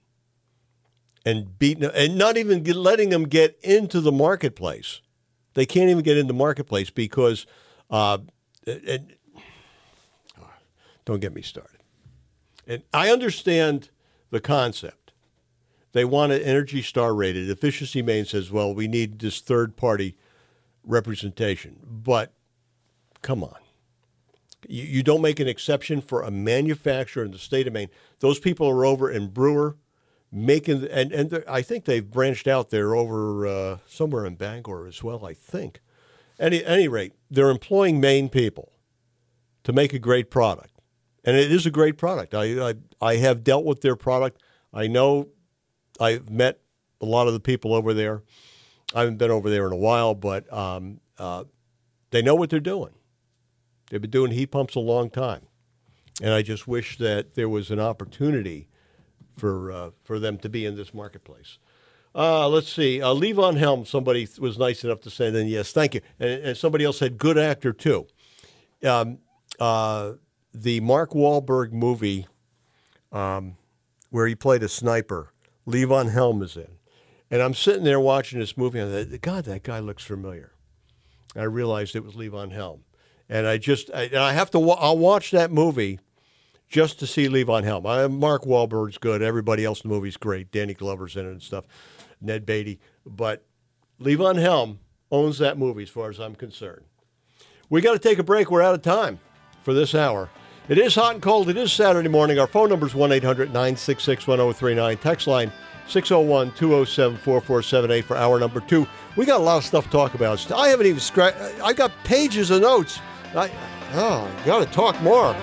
and beating, and not even get, letting them get into the marketplace. They can't even get into the marketplace because, uh, and, don't get me started. And I understand the concept. They want it Energy Star rated. Efficiency Maine says, well, we need this third party representation. But come on. You, you don't make an exception for a manufacturer in the state of Maine. Those people are over in Brewer making, and, and they're- I think they've branched out there over uh, somewhere in Bangor as well, I think. Any, any rate, they're employing Maine people to make a great product. And it is a great product. I, I I have dealt with their product. I know I've met a lot of the people over there. I haven't been over there in a while, but um, uh, they know what they're doing. They've been doing heat pumps a long time. And I just wish that there was an opportunity for uh, for them to be in this marketplace. Uh, let's see. Uh, Levon Helm, somebody was nice enough to send in, yes, thank you. And, and somebody else said, good actor, too. Um, uh, the Mark Wahlberg movie um, where he played a sniper, Levon Helm is in. And I'm sitting there watching this movie, and I thought, God, that guy looks familiar. And I realized it was Levon Helm. And I just, I, and I have to, wa- I'll watch that movie just to see Levon Helm. I, Mark Wahlberg's good. Everybody else in the movie's great. Danny Glover's in it and stuff. Ned Beatty. But Levon Helm owns that movie as far as I'm concerned. We got to take a break. We're out of time for this hour. It is hot and cold. It is Saturday morning. Our phone number is one eight hundred nine six six one zero three nine. Text line six oh one two oh seven four four seven eight for hour number two. We got a lot of stuff to talk about. I haven't even scratched. I got pages of notes. I, oh, got to talk more.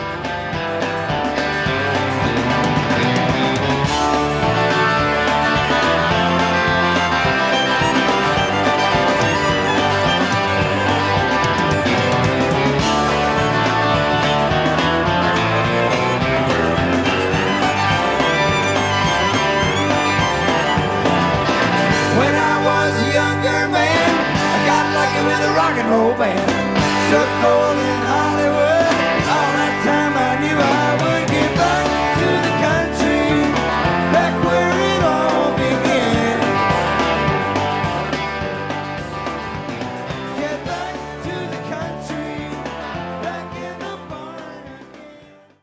When I was a younger man, I got lucky with a rock and roll band. Took hold in Hollywood. All that time I knew I would get back to the country, back where it all began. Get back to the country, back in the barn again.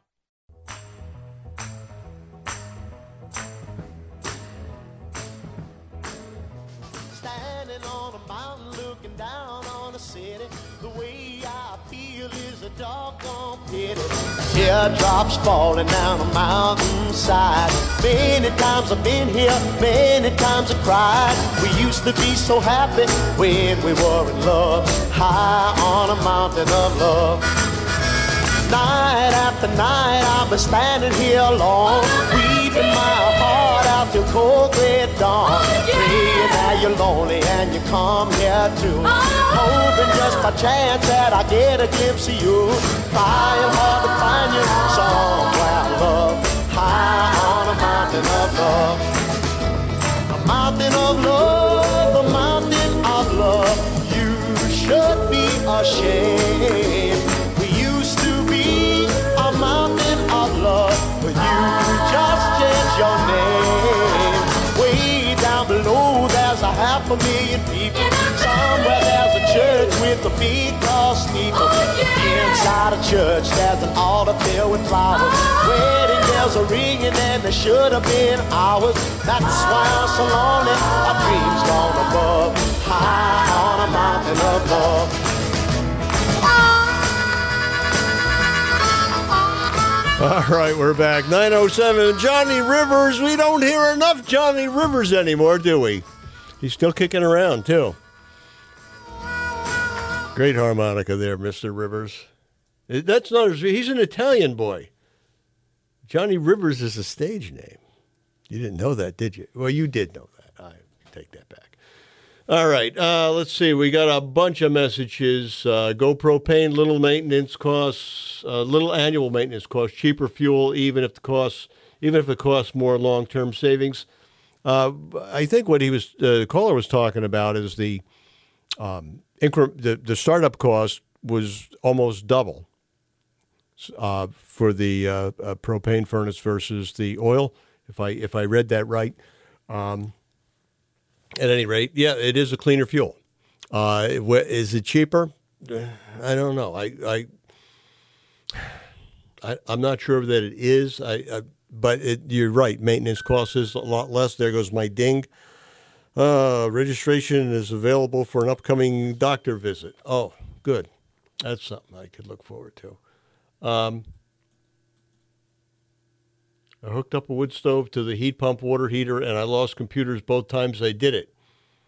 Standing on a mountain looking down on a city. The way I feel is a doggone pity. Teardrops falling down a mountainside. Many times I've been here, many times I've cried. We used to be so happy when we were in love. High on a mountain of love. Night after night I've been standing here alone, weeping my heart out till cold gray dawn. Praying that you're lonely and you come here too, hoping just by chance that I get a glimpse of you. Trying hard to find you somewhere, love, high on a mountain of love. A mountain of love, a mountain of love. You should be ashamed. A mountain of love, but you just changed your name. half a million people. Somewhere there's a church with a big tall steeple. Inside a church there's an altar filled with flowers. Wedding bells are ringing and there should have been hours. That's why I'm so lonely. My dreams gone above, high on a mountain above. All right, we're back. nine oh seven, Johnny Rivers. We don't hear enough Johnny Rivers anymore, do we? He's still kicking around, too. Great harmonica there, Mister Rivers. That's not his, he's an Italian boy. Johnny Rivers is a stage name. You didn't know that, did you? Well, you did know that. I take that back. All right, uh, let's see. We got a bunch of messages. Uh, Go Propane, little maintenance costs, uh, little annual maintenance costs, cheaper fuel, even if the costs, even if it costs more long-term savings. Uh, I think what he was, uh, the caller was talking about is the, um, incre- the the startup cost was almost double uh, for the uh, uh, propane furnace versus the oil. If I if I read that right. Um, At any rate, yeah, it is a cleaner fuel. Uh, is it cheaper? I don't know. I, I, I I'm not sure that it is. I, I but it, you're right. Maintenance costs is a lot less. There goes my ding. Uh, registration is available for an upcoming doctor visit. Oh, good. That's something I could look forward to. Um, I hooked up a wood stove to the heat pump water heater, and I lost computers both times I did it.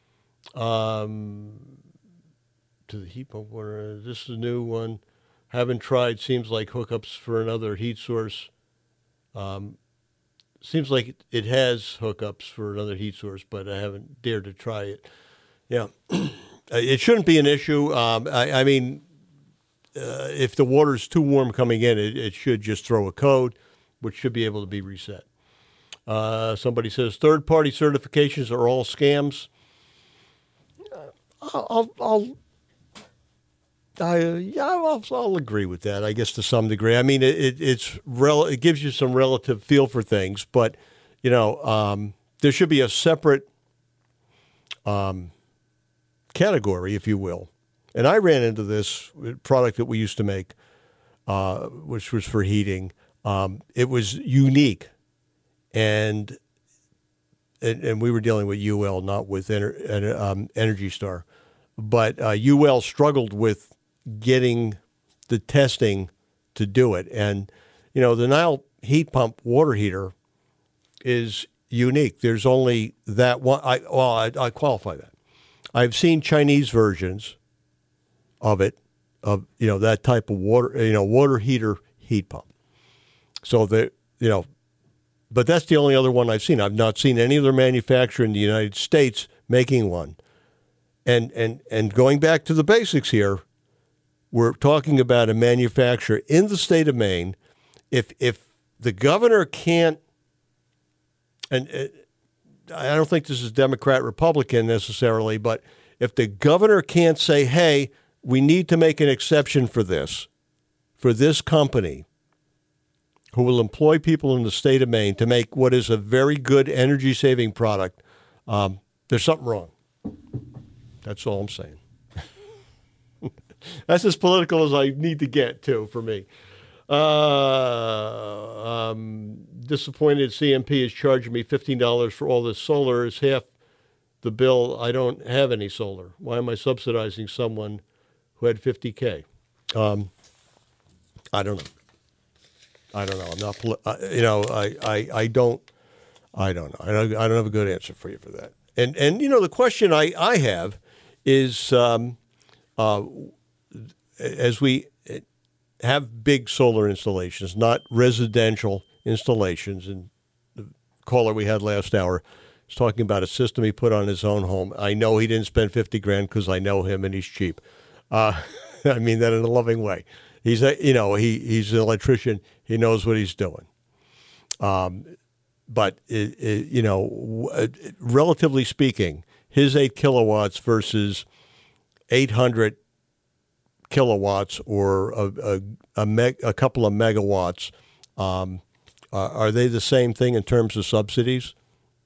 Um, to the heat pump water. This is a new one. Haven't tried. Seems like hookups for another heat source. Um, seems like it has hookups for another heat source, but I haven't dared to try it. Yeah, it shouldn't be an issue. Um, I, I mean, uh, if the water's too warm coming in, it, it should just throw a code, which should be able to be reset. Uh, somebody says third-party certifications are all scams. I'll, I'll, I'll, I, yeah, I'll, I'll agree with that. I guess to some degree. I mean, it, it it's rel- it gives you some relative feel for things, but you know, um, there should be a separate um, category, if you will. And I ran into this product that we used to make, uh, which was for heating. Um, it was unique, and, and and we were dealing with U L, not with Ener, um, Energy Star. But uh, U L struggled with getting the testing to do it. And, you know, the Nile heat pump water heater is unique. There's only that one. I, well, I, I qualify that. I've seen Chinese versions of it, of, you know, that type of water, you know, water heater heat pump. So that, you know, but that's the only other one I've seen. I've not seen any other manufacturer in the United States making one. And and and going back to the basics here, we're talking about a manufacturer in the state of Maine. If if the governor can't, and uh, I don't think this is Democrat, Republican necessarily, but if the governor can't say, hey, we need to make an exception for this, for this company, who will employ people in the state of Maine to make what is a very good energy-saving product, um, there's something wrong. That's all I'm saying. That's as political as I need to get, too, for me. Uh, um, disappointed C M P is charging me fifteen dollars for all this solar. Is half the bill. I don't have any solar. Why am I subsidizing someone who had fifty K? Um, I don't know. I don't know. I'm not, poli- uh, you know, I, I, I don't, I don't know. I don't, I don't have a good answer for you for that. And, and you know, the question I, I have is, um, uh, as we have big solar installations, not residential installations, and the caller we had last hour was talking about a system he put on his own home. I know he didn't spend fifty grand because I know him and he's cheap. Uh, I mean that in a loving way. He's a, you know, he, he's an electrician. He knows what he's doing. Um, but, it, it, you know, relatively speaking, his eight kilowatts versus eight hundred kilowatts or a, a, a, meg, a couple of megawatts, um, uh, are they the same thing in terms of subsidies?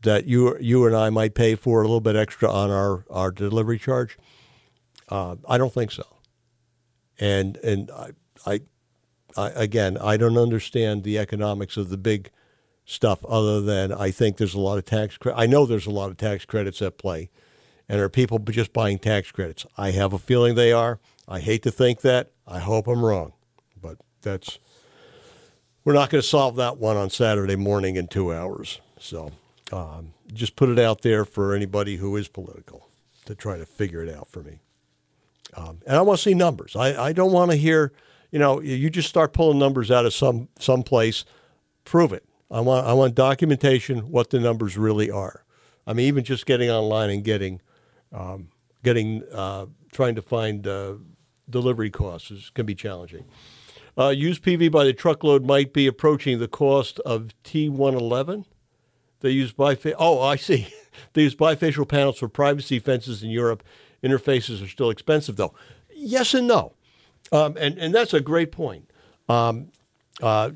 that you you and I might pay for a little bit extra on our, our delivery charge? Uh, I don't think so. And and I, I, I again, I don't understand the economics of the big stuff other than I think there's a lot of tax credit. I know there's a lot of tax credits at play, and are people just buying tax credits? I have a feeling they are. I hate to think that. I hope I'm wrong, but that's we're not going to solve that one on Saturday morning in two hours. So um, just put it out there for anybody who is political to try to figure it out for me. Um, and I want to see numbers. I, I don't want to hear, you know, you just start pulling numbers out of some some place. Prove it. I want I want documentation what the numbers really are. I mean, even just getting online and getting um, getting uh, trying to find uh, delivery costs is, can be challenging. Uh, used P V by the truckload might be approaching the cost of T one eleven. They use bifa- Oh, I see. They use bifacial panels for privacy fences in Europe. Interfaces are still expensive, though. Yes and no, um, and and that's a great point. Um, uh,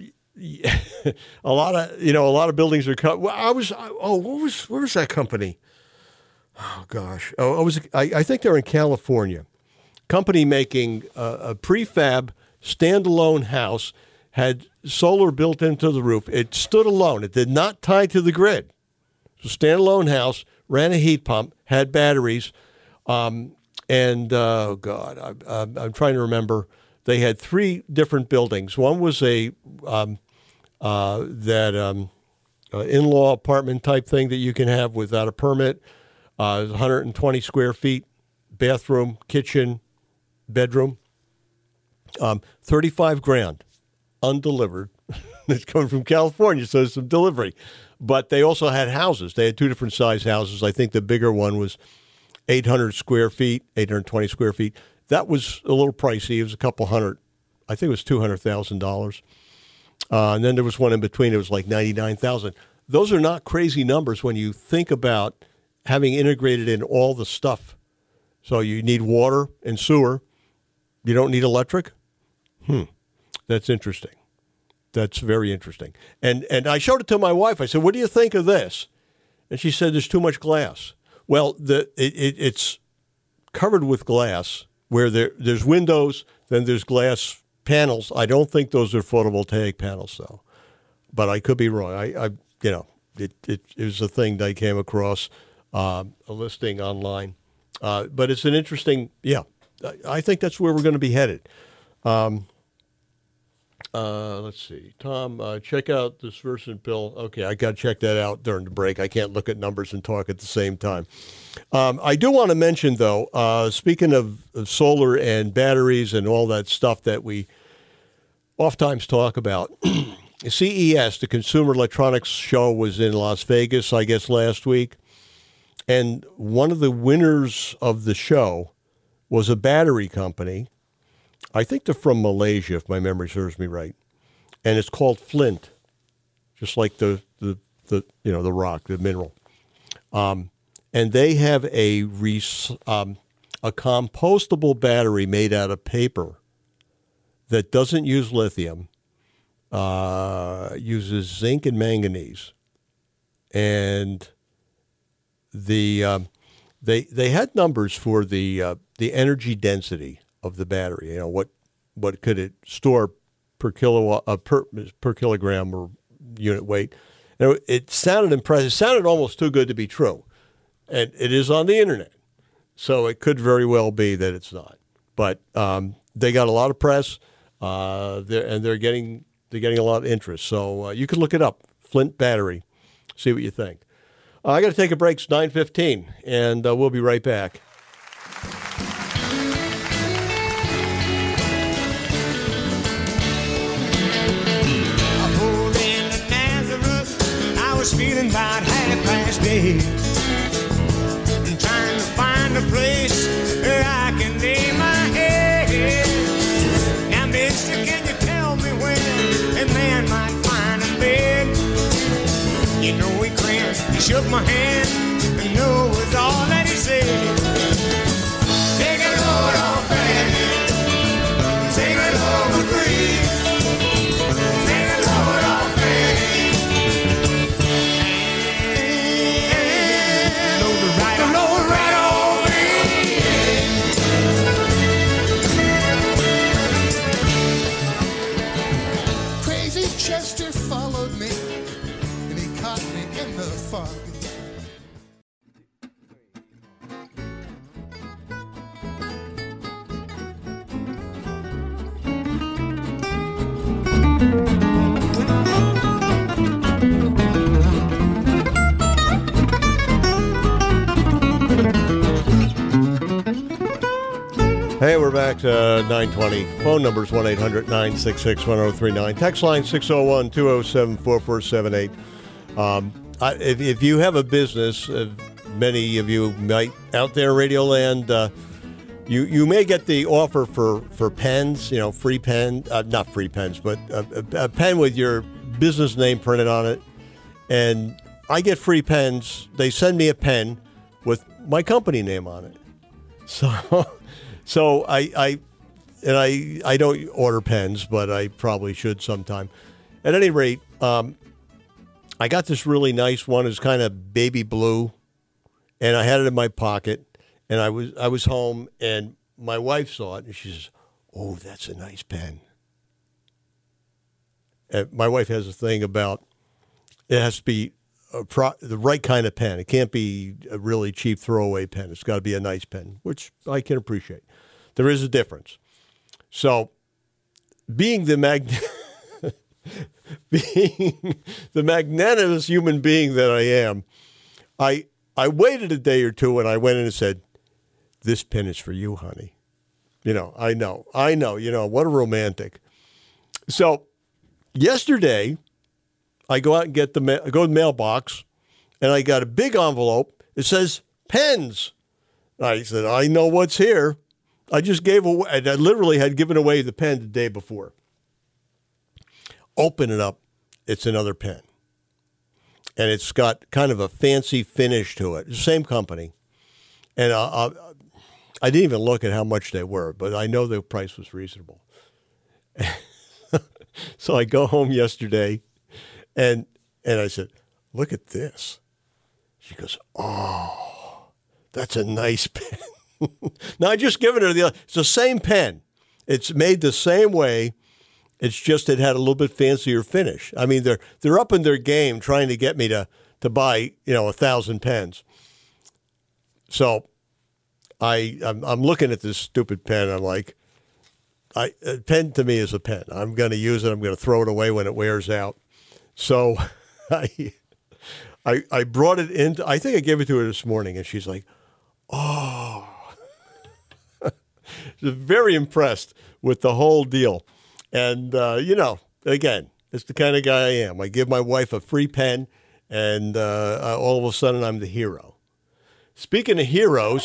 a lot of you know a lot of buildings are cut. Well, I was oh what was where was that company? Oh gosh, oh I was I, I think they're in California. Company making uh, a prefab standalone house, had solar built into the roof. It stood alone. It did not tie to the grid. It was a standalone house, ran a heat pump, had batteries, um, and uh, oh God, I, I'm, I'm trying to remember. They had three different buildings. One was a um, uh, that um, uh, in-law apartment type thing that you can have without a permit. Uh, one hundred twenty square feet, bathroom, kitchen, bedroom. Um, thirty-five grand, undelivered. It's coming from California, so it's some delivery. But they also had houses. They had two different size houses. I think the bigger one was eight hundred square feet, eight hundred twenty square feet. That was a little pricey. It was a couple hundred. I think it was two hundred thousand dollars. Uh, and then there was one in between. It was like ninety-nine thousand dollars. Those are not crazy numbers when you think about having integrated in all the stuff. So you need water and sewer. You don't need electric. Hmm, that's interesting. That's very interesting. And and I showed it to my wife. I said, "What do you think of this?" And she said, "There's too much glass." Well, the it, it, it's covered with glass where there there's windows, then there's glass panels. I don't think those are photovoltaic panels, though. But I could be wrong. I, I you know, it, it, it was a thing that I came across, uh, a listing online. Uh, but it's an interesting, yeah, I, I think that's where we're going to be headed. Um, uh, let's see. Tom, uh, check out this Versant pill. Okay, I got to check that out during the break. I can't look at numbers and talk at the same time. Um, I do want to mention, though, uh, speaking of, of solar and batteries and all that stuff that we oftentimes talk about, C E S, the Consumer Electronics Show, was in Las Vegas, I guess, last week. And one of the winners of the show was a battery company. I think they're from Malaysia, if my memory serves me right. And it's called Flint, just like the, the, the you know, the rock, the mineral. Um, and they have a res, um, a compostable battery made out of paper that doesn't use lithium, uh, uses zinc and manganese. And the um, they they had numbers for the uh, the energy density of the battery. You know, what what could it store per kilowatt uh, per per kilogram or unit weight? And it, it sounded impressive. It sounded almost too good to be true, and it is on the internet, so it could very well be that it's not. But um, they got a lot of press, uh, they're, and they're getting they're getting a lot of interest. So uh, you can look it up, Flint Battery, see what you think. Uh, I got to take a break. It's nine fifteen, and uh, we'll be right back. I pulled into Nazareth. I was feeling about half past eight. I'm trying to find a place where I can lay my head. Now, mister, can you tell me where a man might find a bed? You know he grinned, he shook my hand, and no was all that he said. Take a load off Fanny, take a load for free. Take a load off Fanny, forget. Hey, we're back to uh, nine twenty. Phone number's one eight hundred nine six six one oh three nine. Text line six oh one two oh seven four four seven eight. Um, I, if, if you have a business, uh, many of you might out there in Radio Land, uh, you you may get the offer for, for pens, you know, free pen, uh, not free pens, but a, a, a pen with your business name printed on it. And I get free pens. They send me a pen with my company name on it. So... So I, I, and I, I don't order pens, but I probably should sometime. At any rate, um, I got this really nice one. It's kind of baby blue, and I had it in my pocket. And I was I was home, and my wife saw it, and she says, "Oh, that's a nice pen." And my wife has a thing about it has to be a pro, the right kind of pen. It can't be a really cheap throwaway pen. It's got to be a nice pen, which I can appreciate. There is a difference. So, being the mag- being the magnanimous human being that I am, I I waited a day or two and I went in and said, "This pen is for you, honey." You know, I know, I know. You know, what a romantic. So, yesterday, I go out and get the ma- I go to the mailbox, and I got a big envelope. It says pens. I said, "I know what's here." I just gave away, I literally had given away the pen the day before. Open it up, it's another pen. And it's got kind of a fancy finish to it. Same company. And uh, uh, I didn't even look at how much they were, but I know the price was reasonable. So I go home yesterday, and and I said, "Look at this." She goes, "Oh, that's a nice pen." Now, I just given her the other. It's the same pen. It's made the same way. It's just it had a little bit fancier finish. I mean, they're they're up in their game trying to get me to to buy, you know, a thousand pens. So I I'm, I'm looking at this stupid pen. I'm like, I a pen to me is a pen. I'm going to use it. I'm going to throw it away when it wears out. So I I I brought it in. I think I gave it to her this morning, and she's like, "Oh." She's very impressed with the whole deal. And, uh, you know, again, it's the kind of guy I am. I give my wife a free pen, and uh, all of a sudden I'm the hero. Speaking of heroes,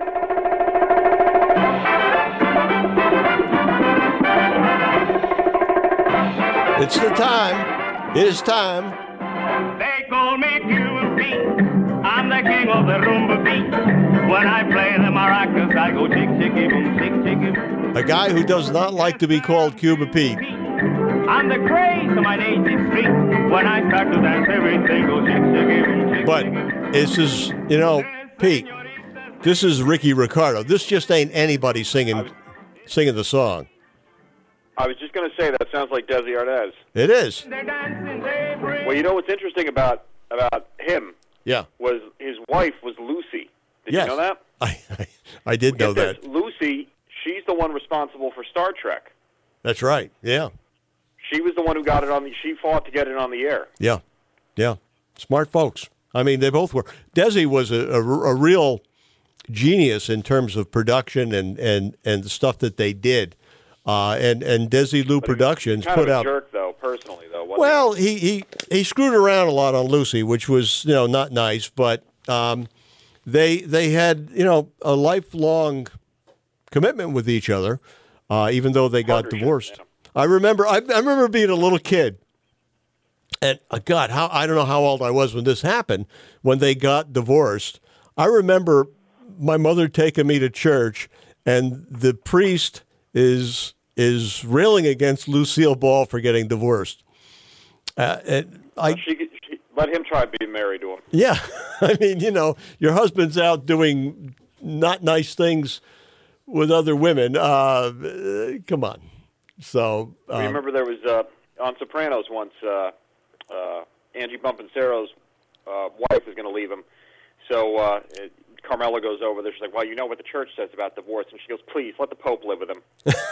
it's the time. It is time. They call me Cuban Pete. I'm the king of the rumba beat. When I play the maracas, I go chick, chicky, boom, chick, chicky, boom. A guy who does not like to be called Cuba Pete. I'm the craze of my native street. When I start to dance, everything goes chick, chicky, boom, chick, But chicky, boom. this is, you know, Pete, this is Ricky Ricardo. This just ain't anybody singing singing the song. I was just going to say that sounds like Desi Arnaz. It is. They're dancing, they bring- Well, you know what's interesting about about him Yeah. was his wife was Lucy. Did Yes. you know that? I, I, I did know Get that. this, Lucy, she's the one responsible for Star Trek. That's right. Yeah. She was the one who got it on the. She fought to get it on the air. Yeah. Yeah. Smart folks. I mean, they both were. Desi was a, a, a real genius in terms of production and, and, and the stuff that they did. Uh, and, and Desi Lou Productions kind put of a out. jerk, though, personally, though. Wasn't Well, he, he, he screwed around a lot on Lucy, which was, you know, not nice, but um, they they had, you know, a lifelong commitment with each other, uh, even though they got Partnership, divorced. yeah. I remember I, I remember being a little kid, and uh, God, how I don't know how old I was when this happened, when they got divorced. I remember my mother taking me to church, and the priest is is railing against Lucille Ball for getting divorced. Uh, and I, she, she let him try being married to him. yeah, I mean, you know, your husband's out doing not nice things with other women. Uh, uh, come on. So You um, remember there was uh, on Sopranos once. Uh, uh, Angie Bumpencero's uh, wife is going to leave him. So uh, Carmela goes over there. She's like, well, you know what the church says about divorce. And she goes, please, let the Pope live with him.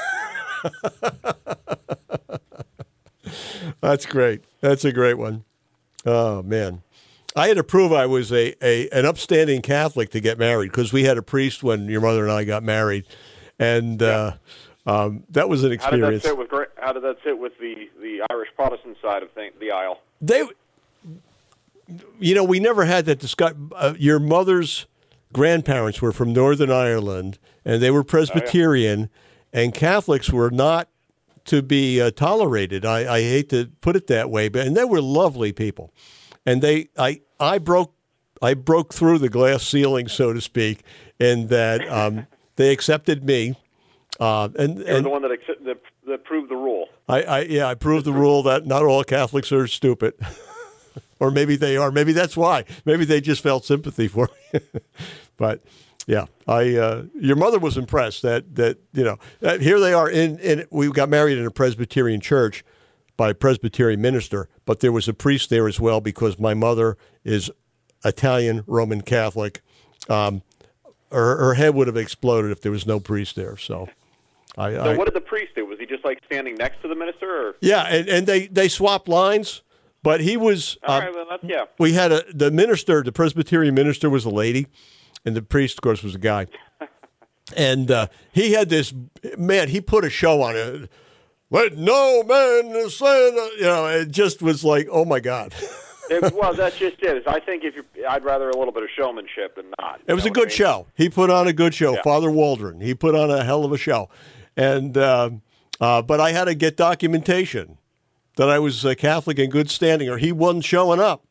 That's great. That's a great one. Oh, man. I had to prove I was a, a an upstanding Catholic to get married because we had a priest when your mother and I got married. And uh, um, that was an experience. How did that sit with, how did that sit with the, the Irish Protestant side of thing, the aisle? They, you know, we never had that discussion. Uh, your mother's grandparents were from Northern Ireland, and they were Presbyterian, oh, yeah. and Catholics were not to be uh, tolerated. I, I hate to put it that way, but and they were lovely people, and they I I broke I broke through the glass ceiling, so to speak, in that um, they accepted me. Uh, and You're and the one that, accept, that that proved the rule. I, I yeah I proved the rule that not all Catholics are stupid. Or maybe they are. Maybe that's why. Maybe they just felt sympathy for me. But yeah, I. Uh, your mother was impressed that that you know that here they are in. in we got married in a Presbyterian church by a Presbyterian minister, but there was a priest there as well because my mother is Italian Roman Catholic. Um, her, her head would have exploded if there was no priest there. So. I, So I, what did the priest do? Was he just like standing next to the minister? Or? yeah, and, and they, they swapped lines. But he was. All Uh, right, well, that's, yeah. We had a the minister, the Presbyterian minister, was a lady, and the priest, of course, was a guy. And uh, he had this man. He put a show on it. Let no man say that, you know. It just was like, oh my God. It, well, that's just it. Is I think if you, I'd rather a little bit of showmanship than not. It was a good I mean? show. He put on a good show. Yeah. Father Waldron. He put on a hell of a show, and uh, uh, but I had to get documentation that I was a Catholic in good standing, or he wasn't showing up.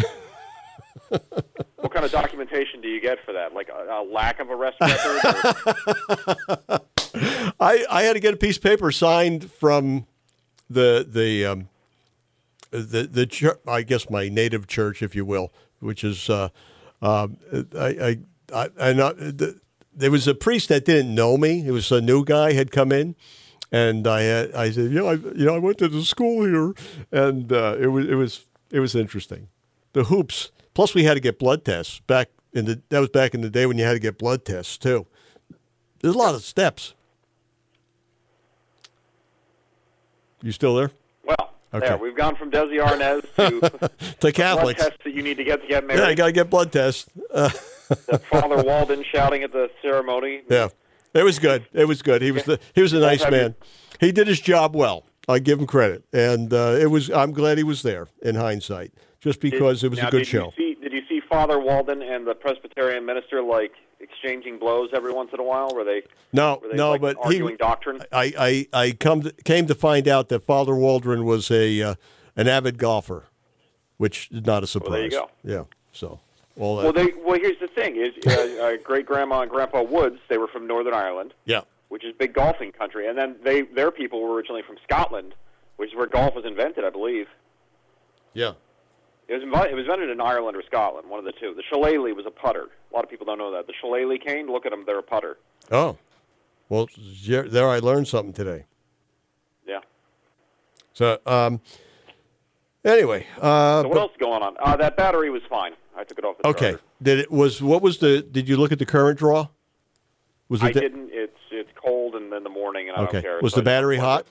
What kind of documentation do you get for that? Like a, a lack of arrest record? Or? I, I had to get a piece of paper signed from the the um, the the church, I guess my native church, if you will, which is uh, um, I I I, I not, the, there was a priest that didn't know me. It was a new guy had come in. And I had, I said, you know, I, you know, I went to the school here, and uh, it was, it was, it was interesting. The hoops. Plus, we had to get blood tests back in the. That was back in the day when you had to get blood tests too. There's a lot of steps. You still there? Well, okay. There we've gone from Desi Arnaz to to Catholics. Blood tests that you need to get to get married. Yeah, you got to get blood tests. Uh, Father Walden shouting at the ceremony. Yeah. It was good. It was good. He was the, he was a nice man. He did his job well. I give him credit, and uh, it was. I'm glad he was there. In hindsight, just because did, it was now, a good did show. You see, did you see Father Walden and the Presbyterian minister like exchanging blows every once in a while? Were they? No, were they, no, like, but arguing he. doctrine. I, I, I come to, came to find out that Father Waldron was a uh, an avid golfer, which is not a surprise. Well, there you go. Yeah. So. All that. Well, they, well, here's the thing: is uh, uh, great grandma and grandpa Woods? They were from Northern Ireland. Yeah. Which is big golfing country, and then they their people were originally from Scotland, which is where golf was invented, I believe. Yeah. It was invi- it was invented in Ireland or Scotland, one of the two. The shillelagh was a putter. A lot of people don't know that. The shillelagh cane, look at them, they're a putter. Oh, well, there I learned something today. Yeah. So, um, anyway. Uh, so what but, else is going on? Uh, that battery was fine. I took it off the Okay. charger. Did it was what was the? Did you look at the current draw? Was it I the, didn't. It's it's cold in, in the morning, and I okay. don't care. Was so the battery hot?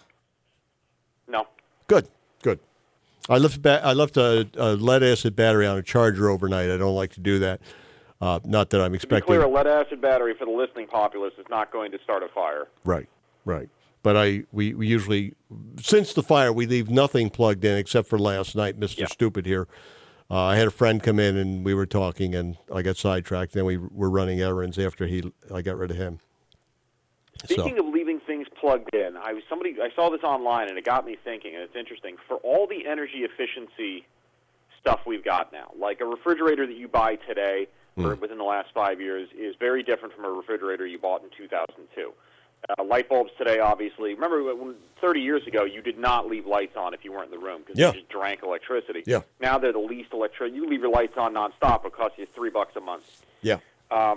No. Good. Good. I left ba- I left a, a lead acid battery on a charger overnight. I don't like to do that. Uh, not that I'm To be expecting. clear, a lead acid battery for the listening populace is not going to start a fire. Right. Right. But I we, we usually since the fire we leave nothing plugged in except for last night. Mister Yeah. Stupid here. Uh, I had a friend come in and we were talking and I got sidetracked. Then we were running errands after he I got rid of him. Speaking so. of leaving things plugged in, I was somebody I saw this online and it got me thinking, and it's interesting. For all the energy efficiency stuff we've got now, like a refrigerator that you buy today mm. or within the last five years is very different from a refrigerator you bought in two thousand two. Uh, light bulbs today, obviously. Remember, when, thirty years ago, you did not leave lights on if you weren't in the room because yeah. you just drank electricity. Yeah. Now they're the least electric. You leave your lights on nonstop, it'll cost you three bucks a month. Yeah. Um,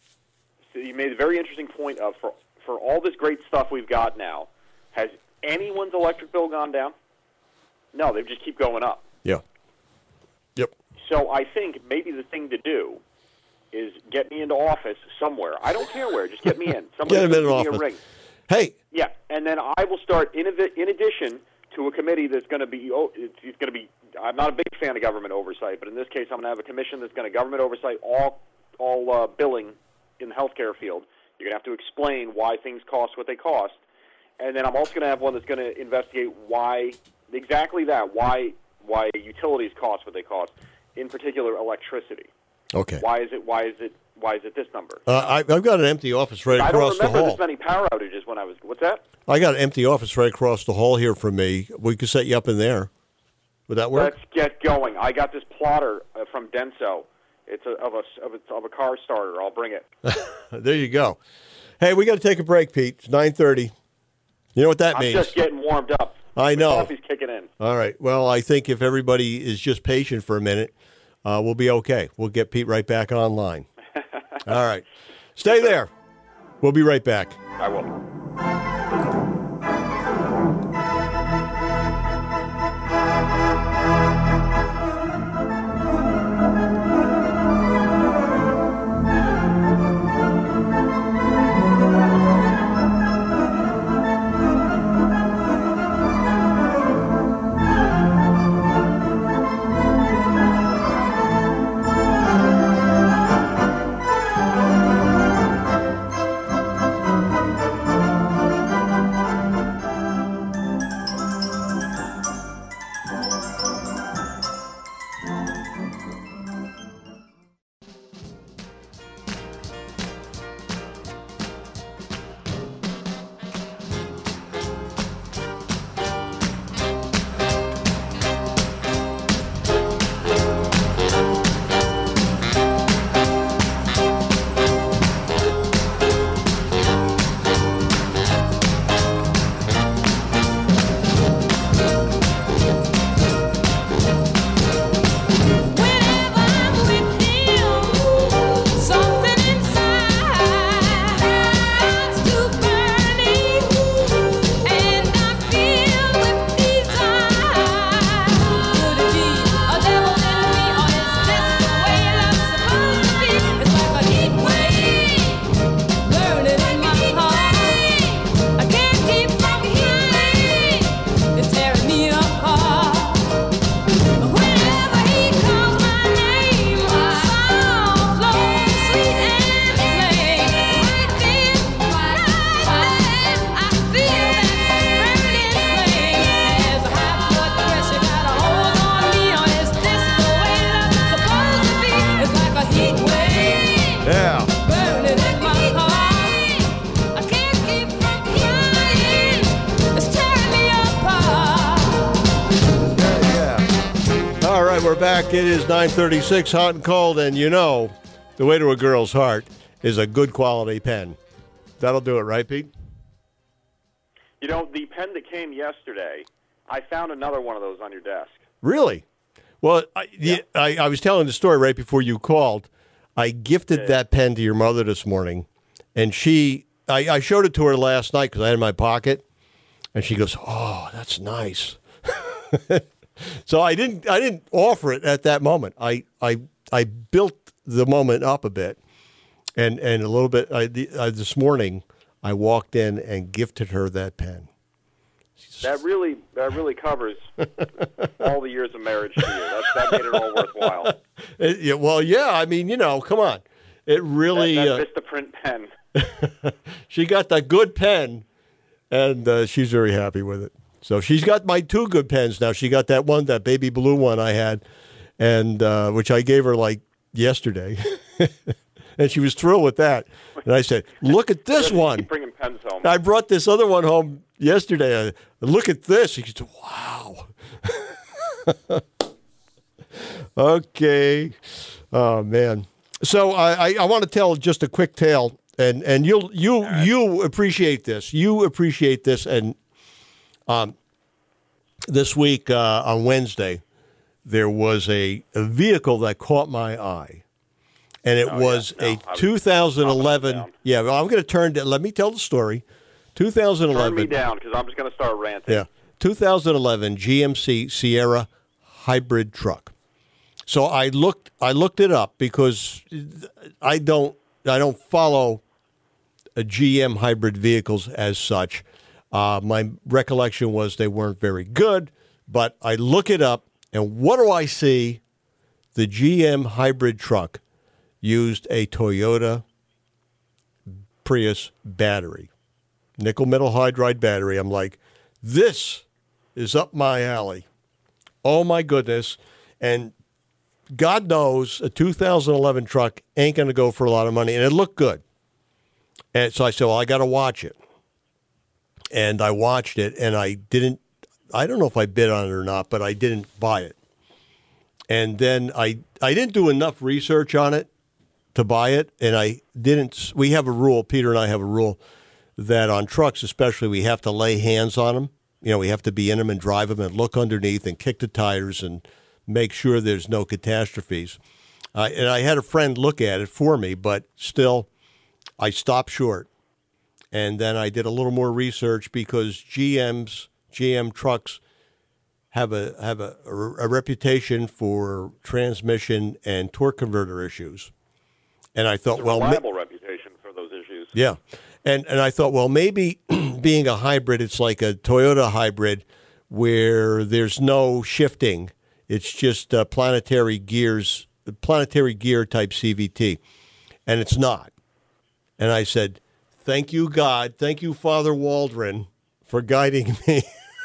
so you made a very interesting point of for for all this great stuff we've got now, has anyone's electric bill gone down? No, they just keep going up. Yeah. Yep. So I think maybe the thing to do is get me into office somewhere. I don't care where. Just get me in. Somebody Get him in give me office. a ring. Hey. Yeah, and then I will start in, in addition to a committee that's going to be. Oh, it's, it's going to be. I'm not a big fan of government oversight, but in this case, I'm going to have a commission that's going to government oversight all all uh, billing in the healthcare field. You're going to have to explain why things cost what they cost, and then I'm also going to have one that's going to investigate why exactly that why why utilities cost what they cost, in particular electricity. Okay. Why is it? Why is it? Why is it this number? Uh, I, I've got an empty office right I across don't the remember hall. this many power outages when I was. What's that? I got an empty office right across the hall here from me. We could set you up in there. Would that work? Let's get going. I got this plotter uh, from Denso. It's a, of a of a of a car starter. I'll bring it. There you go. Hey, we got to take a break, Pete. It's nine thirty. You know what that I'm means? just getting warmed up. I The know. coffee's kicking in. All right. Well, I think if everybody is just patient for a minute, uh, we'll be okay. We'll get Pete right back online. All right. Stay there. We'll be right back. I will. We're back. It is nine thirty-six, hot and cold, and you know the way to a girl's heart is a good quality pen. That'll do it, right, Pete? You know, the pen that came yesterday, I found another one of those on your desk. Really? Well, I, Yeah. I, I was telling the story right before you called. I gifted Yeah. that pen to your mother this morning, and she, I, I showed it to her last night because I had it in my pocket, and she goes, "Oh, that's nice." So I didn't, I didn't offer it at that moment. I, I, I built the moment up a bit, and and a little bit. I, the, uh, this morning, I walked in and gifted her that pen. That really, that really covers all the years of marriage to you. That, that made it all worthwhile. It- yeah, well, yeah. I mean, you know, come on. It really. That, uh, that Vistaprint pen. she got the good pen, and uh, she's very happy with it. So she's got my two good pens now. She got that one, that baby blue one I had, and uh, which I gave her like yesterday, and she was thrilled with that. And I said, "Look at this Keep one." bringing pens home. I brought this other one home yesterday. I, Look at this. She said, "Wow." Okay. Oh man. So I, I, I want to tell just a quick tale, and, and you'll you right. you appreciate this. You appreciate this, and um, this week uh, on Wednesday there was a, a vehicle that caught my eye, and it oh, was yeah. no, a two thousand eleven. Yeah, well, I'm going to turn. To, let me tell the story. two thousand eleven. Turn me down because I'm just going to start ranting. Yeah, two thousand eleven G M C Sierra hybrid truck. So I looked I looked it up because I don't I don't follow a G M hybrid vehicles as such. Uh, my recollection was they weren't very good, but I look it up, and what do I see? The G M hybrid truck used a Toyota Prius battery, nickel metal hydride battery. I'm like, this is up my alley. Oh, my goodness. And God knows a two thousand eleven truck ain't going to go for a lot of money, and it looked good. And so I said, well, I got to watch it. And I watched it, and I didn't, I don't know if I bid on it or not, but I didn't buy it. And then I, I didn't do enough research on it to buy it, and I didn't, we have a rule, Peter and I have a rule, that on trucks especially, we have to lay hands on them. You know, we have to be in them and drive them and look underneath and kick the tires and make sure there's no catastrophes. Uh, and I had a friend look at it for me, but still, I stopped short. And then I did a little more research because G M's G M trucks have a have a, a reputation for transmission and torque converter issues. And I thought, it's a well, reliable ma- reputation for those issues. Yeah, and and I thought, well, maybe being a hybrid, it's like a Toyota hybrid where there's no shifting. It's just uh, planetary gears, planetary gear type C V T, and it's not. And I said, thank you, God. Thank you, Father Waldron, for guiding me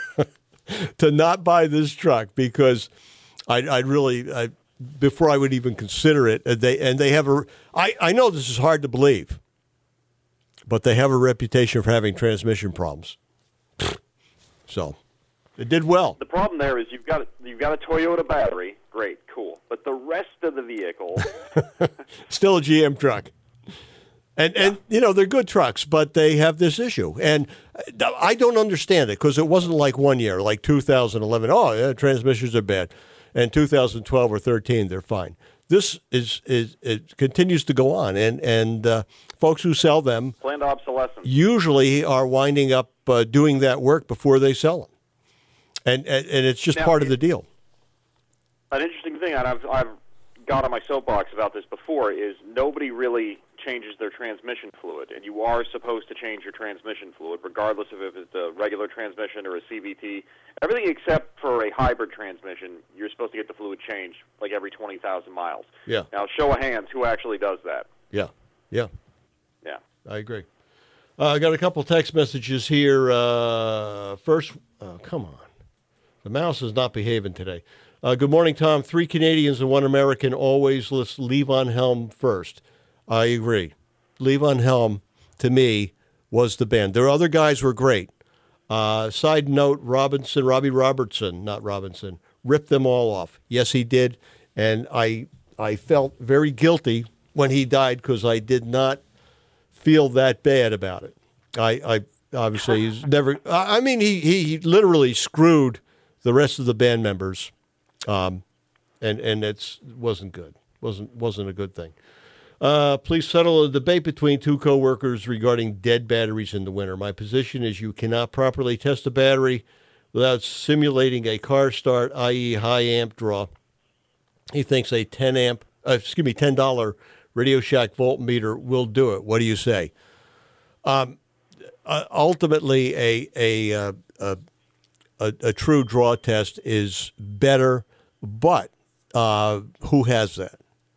to not buy this truck because I, I really, I, before I would even consider it, they and they have a, I, I know this is hard to believe, but they have a reputation for having transmission problems. So it did well. The problem there is you've got you've got a Toyota battery, great, cool, but the rest of the vehicle, still a G M truck. And, yeah. and you know, they're good trucks, but they have this issue. And I don't understand it because it wasn't like one year, like two thousand eleven. Oh, yeah, transmissions are bad. And two thousand twelve or thirteen, they're fine. This is, is it continues to go on. And, and uh, folks who sell them planned obsolescence usually are winding up uh, doing that work before they sell them. And, and, and it's just now, part of the deal. An interesting thing, and I've, I've got on my soapbox about this before, is nobody really changes their transmission fluid, and you are supposed to change your transmission fluid regardless of if it's a regular transmission or a C V T. Everything except for a hybrid transmission, you're supposed to get the fluid changed like every twenty thousand miles. Yeah. Now, show of hands, who actually does that? Yeah, yeah. Yeah. I agree. Uh, I got a couple text messages here. Uh, first, oh, come on. The mouse is not behaving today. Uh, good morning, Tom. Three Canadians and one American. Always list Levon Helm first. I agree. Levon Helm, to me, was the band. Their other guys were great. Uh, side note, Robinson, Robbie Robertson, not Robinson, ripped them all off. Yes, he did. And I I felt very guilty when he died because I did not feel that bad about it. I, I obviously, he's never, I mean, he, he literally screwed the rest of the band members. Um, and, and it wasn't good. Wasn't, wasn't a good thing. Uh, please settle a debate between two coworkers regarding dead batteries in the winter. My position is you cannot properly test a battery without simulating a car start, that is high amp draw. He thinks a ten amp, uh, excuse me, ten dollar Radio Shack voltmeter will do it. What do you say? Um, uh, ultimately, a a, uh, a a a true draw test is better, but uh, who has that?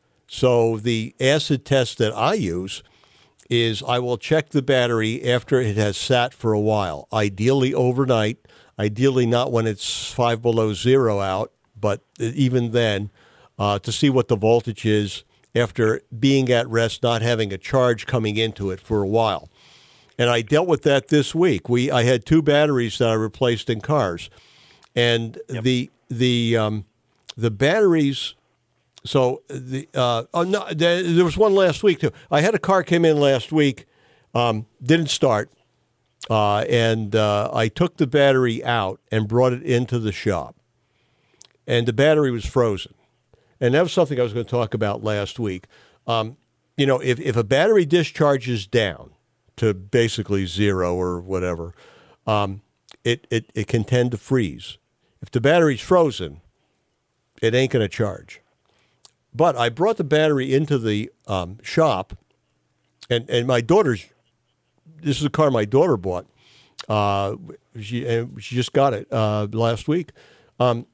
So the acid test that I use is I will check the battery after it has sat for a while, ideally overnight, ideally not when it's five below zero out, but even then, uh, to see what the voltage is after being at rest, not having a charge coming into it for a while. And I dealt with that this week. We I had two batteries that I replaced in cars, and yep. the the um, the batteries. So the uh, oh no, there was one last week too. I had a car came in last week, um, didn't start, uh, and uh, I took the battery out and brought it into the shop, and the battery was frozen, and that was something I was going to talk about last week. Um, you know, if if a battery discharges down to basically zero or whatever, um, it it it can tend to freeze. If the battery's frozen, it ain't going to charge. But I brought the battery into the um, shop, and, and my daughter's, this is a car my daughter bought. Uh, she, and she just got it uh, last week. Um,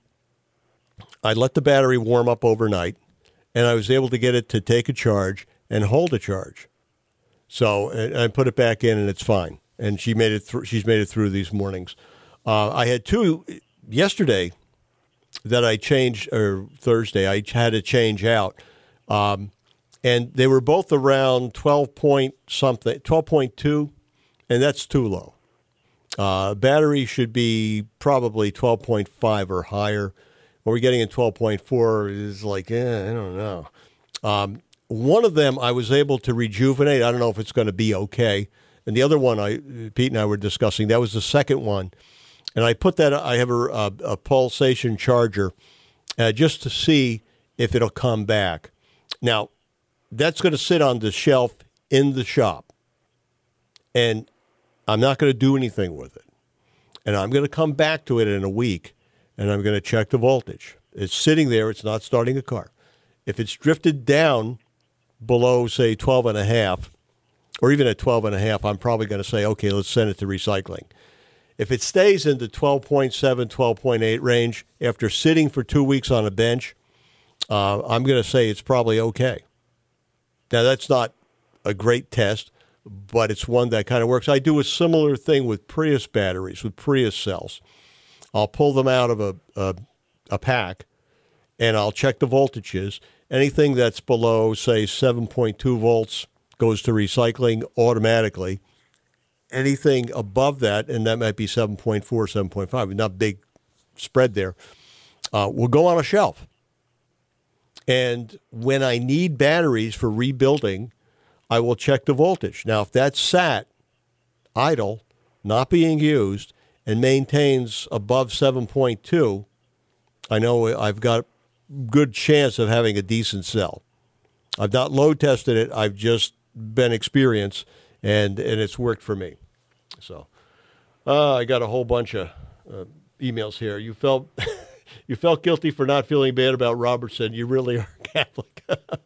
I let the battery warm up overnight, and I was able to get it to take a charge and hold a charge. So and I put it back in, and it's fine. And she made it through. She's made it through these mornings. Uh, I had two yesterday that I changed, or Thursday I had to change out, um, and they were both around twelve point something, twelve point two, and that's too low. Uh, battery should be probably twelve point five or higher. What we're getting in twelve point four is like, eh, I don't know. Um, one of them I was able to rejuvenate. I don't know if it's going to be okay. And the other one, I Pete and I were discussing, that was the second one. And I put that, I have a, a, a pulsation charger uh, just to see if it'll come back. Now, that's going to sit on the shelf in the shop. And I'm not going to do anything with it. And I'm going to come back to it in a week, and I'm going to check the voltage. It's sitting there. It's not starting a car. If it's drifted down below, say, twelve and a half, or even at twelve and a half, I'm probably going to say, okay, let's send it to recycling. If it stays in the twelve point seven, twelve point eight range after sitting for two weeks on a bench, uh, I'm going to say it's probably okay. Now, that's not a great test, but it's one that kind of works. I do a similar thing with Prius batteries, with Prius cells. I'll pull them out of a, a, a pack, and I'll check the voltages. Anything that's below, say, seven point two volts goes to recycling automatically. Anything above that, and that might be seven point four, seven point five, not big spread there, uh, will go on a shelf. And when I need batteries for rebuilding, I will check the voltage. Now, if that's sat idle, not being used, and maintains above seven point two, I know I've got good chance of having a decent cell. I've not load tested it. I've just been experienced, and, and it's worked for me. So uh, I got a whole bunch of uh, emails here. You felt you felt guilty for not feeling bad about Robertson. You really are Catholic.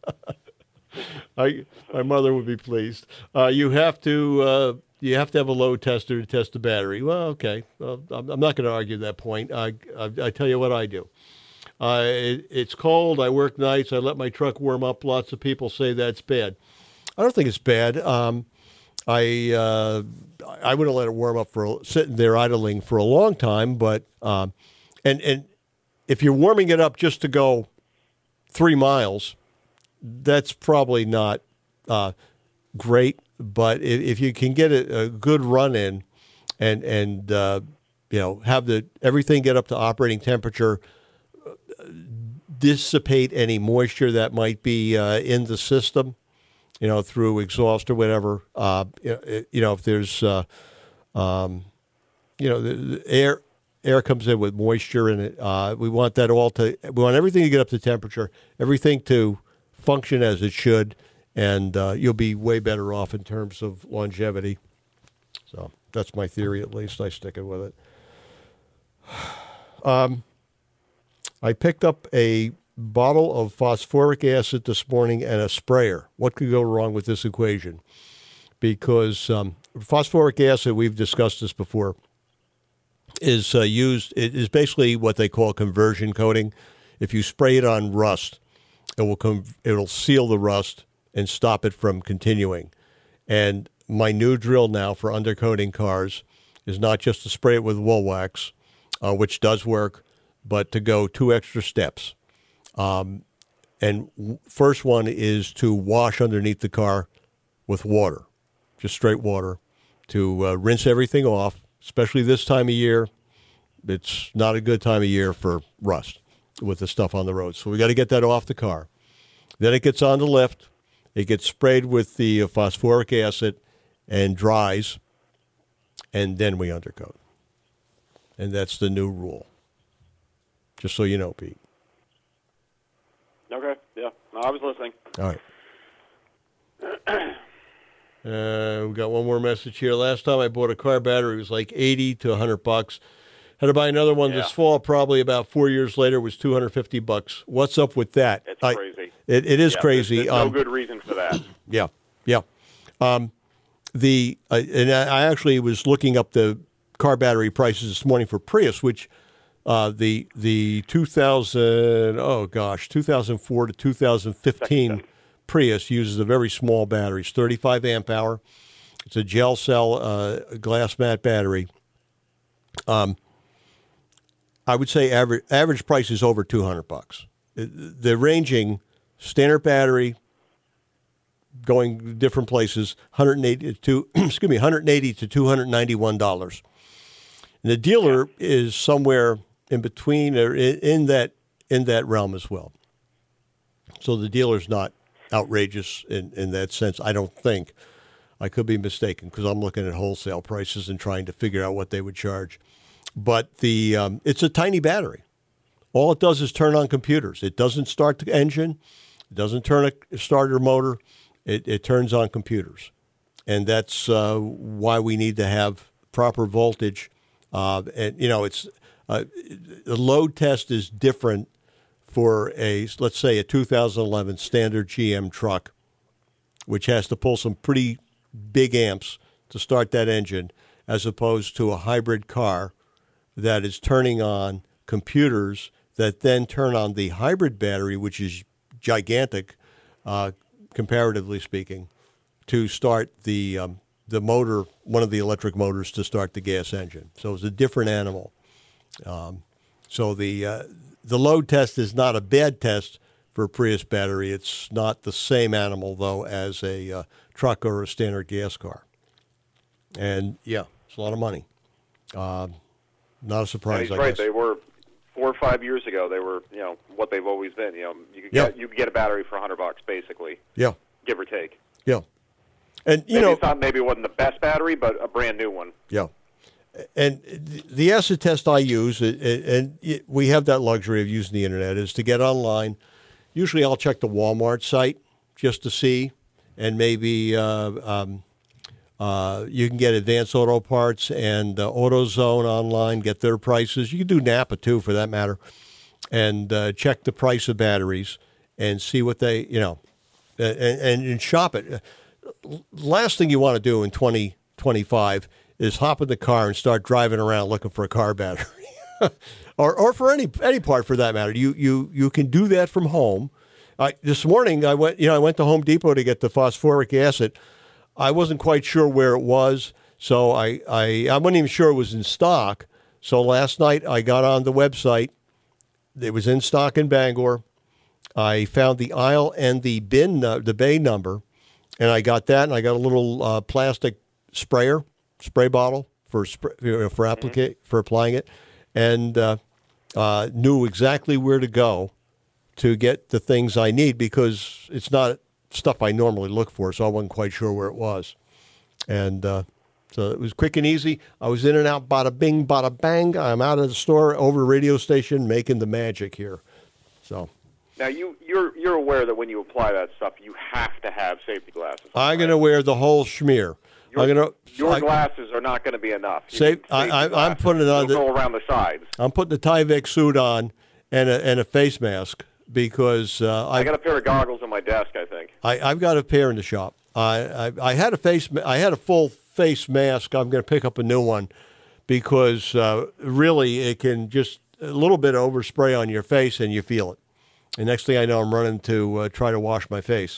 I, my mother would be pleased. Uh, you have to uh, you have to have a load tester to test the battery. Well, okay. Well, I'm, I'm not going to argue that point. I, I I tell you what I do. Uh, it, it's cold. I work nights. I let my truck warm up. Lots of people say that's bad. I don't think it's bad. Um, I uh, I wouldn't let it warm up for sitting there idling for a long time. But um, and and if you're warming it up just to go three miles, that's probably not uh, great. But if, if you can get a, a good run in, and and uh, you know have the everything get up to operating temperature, dissipate any moisture that might be uh, in the system, you know, through exhaust or whatever. Uh, you know, if there's, uh, um, you know, the, the air air comes in with moisture in it. Uh, we want that all to. We want everything to get up to temperature. Everything to function as it should, and uh, you'll be way better off in terms of longevity. So that's my theory, at least. I stick it with it. Um. I picked up a bottle of phosphoric acid this morning and a sprayer. What could go wrong with this equation? Because um, phosphoric acid, we've discussed this before, is uh, used, it is basically what they call conversion coating. If you spray it on rust, it will com- it'll seal the rust and stop it from continuing. And my new drill now for undercoating cars is not just to spray it with wool wax, uh, which does work, but to go two extra steps. Um, and w- first one is to wash underneath the car with water, just straight water, to uh, rinse everything off, especially this time of year. It's not a good time of year for rust with the stuff on the road. So we got to get that off the car. Then it gets on the lift. It gets sprayed with the uh, phosphoric acid and dries, and then we undercoat. And that's the new rule. Just so you know, Pete. Okay, yeah. No, I was listening. All right. uh, we got one more message here. Last time I bought a car battery, it was like eighty to one hundred bucks. Had to buy another one yeah. this fall, probably about four years later, it was two hundred fifty bucks. What's up with that? It's I, crazy. It, it is Yeah, crazy. There's, there's um, no good reason for that. Yeah, yeah. Um, the uh, and I actually was looking up the car battery prices this morning for Prius, which uh, the the two thousand oh gosh two thousand four to two thousand fifteen Prius uses a very small battery. It's thirty-five amp hour. It's a gel cell uh, glass mat battery. Um, I would say average average price is over two hundred bucks. They're ranging standard battery, going different places, one hundred eighty to excuse me, one hundred eighty to two hundred ninety-one dollars. And the dealer is somewhere in between or in, in that in that realm as well. So the dealer's not outrageous in, in that sense, I don't think. I could be mistaken because I'm looking at wholesale prices and trying to figure out what they would charge. But the um, it's a tiny battery. All it does is turn on computers. It doesn't start the engine. It doesn't turn a starter motor. It, it turns on computers. And that's uh, why we need to have proper voltage. Uh, and, you know, it's uh, the load test is different for a, let's say, a two thousand eleven standard G M truck, which has to pull some pretty big amps to start that engine, as opposed to a hybrid car that is turning on computers that then turn on the hybrid battery, which is gigantic, uh, comparatively speaking, to start the um, the motor, one of the electric motors to start the gas engine. So it's a different animal. Um, so the uh, the load test is not a bad test for a Prius battery. It's not the same animal, though, as a uh, truck or a standard gas car. And, yeah, it's a lot of money. Uh, not a surprise, yeah, he's I right. guess. They were four or five years ago. They were, you know, what they've always been. You know, you could Yeah. get you could get a battery for a hundred bucks, basically. Yeah. Give or take. Yeah. And, you maybe know, it's not, maybe it wasn't the best battery, but a brand new one. Yeah. And the acid test I use, and we have that luxury of using the internet, is to get online. Usually I'll check the Walmart site just to see, and maybe uh, um, uh, you can get Advanced Auto Parts and uh, AutoZone online, get their prices. You can do Napa, too, for that matter, and uh, check the price of batteries and see what they, you know, and, and, and shop it. Last thing you want to do in twenty twenty-five is hop in the car and start driving around looking for a car battery, or or for any any part for that matter. You you you can do that from home. I, this morning I went you know I went to Home Depot to get the phosphoric acid. I wasn't quite sure where it was, so I I I wasn't even sure it was in stock. So last night I got on the website. It was in stock in Bangor. I found the aisle and the bin uh, the bay number, and I got that, and I got a little uh, plastic sprayer. spray bottle for spray, you know, for applica- mm-hmm. for applying it, and uh, uh, knew exactly where to go to get the things I need, because it's not stuff I normally look for, so I wasn't quite sure where it was. And uh, so it was quick and easy. I was in and out, bada bing, bada bang. I'm out of the store, over the radio station, making the magic here. So now you you're you're aware that when you apply that stuff, you have to have safety glasses. I'm right? going to wear the whole schmear. Your, I'm gonna, your I, glasses are not going to be enough. You Safe, need I, I, safety I'm putting it on. They'll The, go around the sides. I'm putting the Tyvek suit on and a, and a face mask, because uh, I got a pair of goggles on my desk, I think. I, I've got a pair in the shop. I, I I had a face I had a full face mask. I'm going to pick up a new one, because uh, really it can just a little bit of overspray on your face and you feel it. And next thing I know, I'm running to uh, try to wash my face.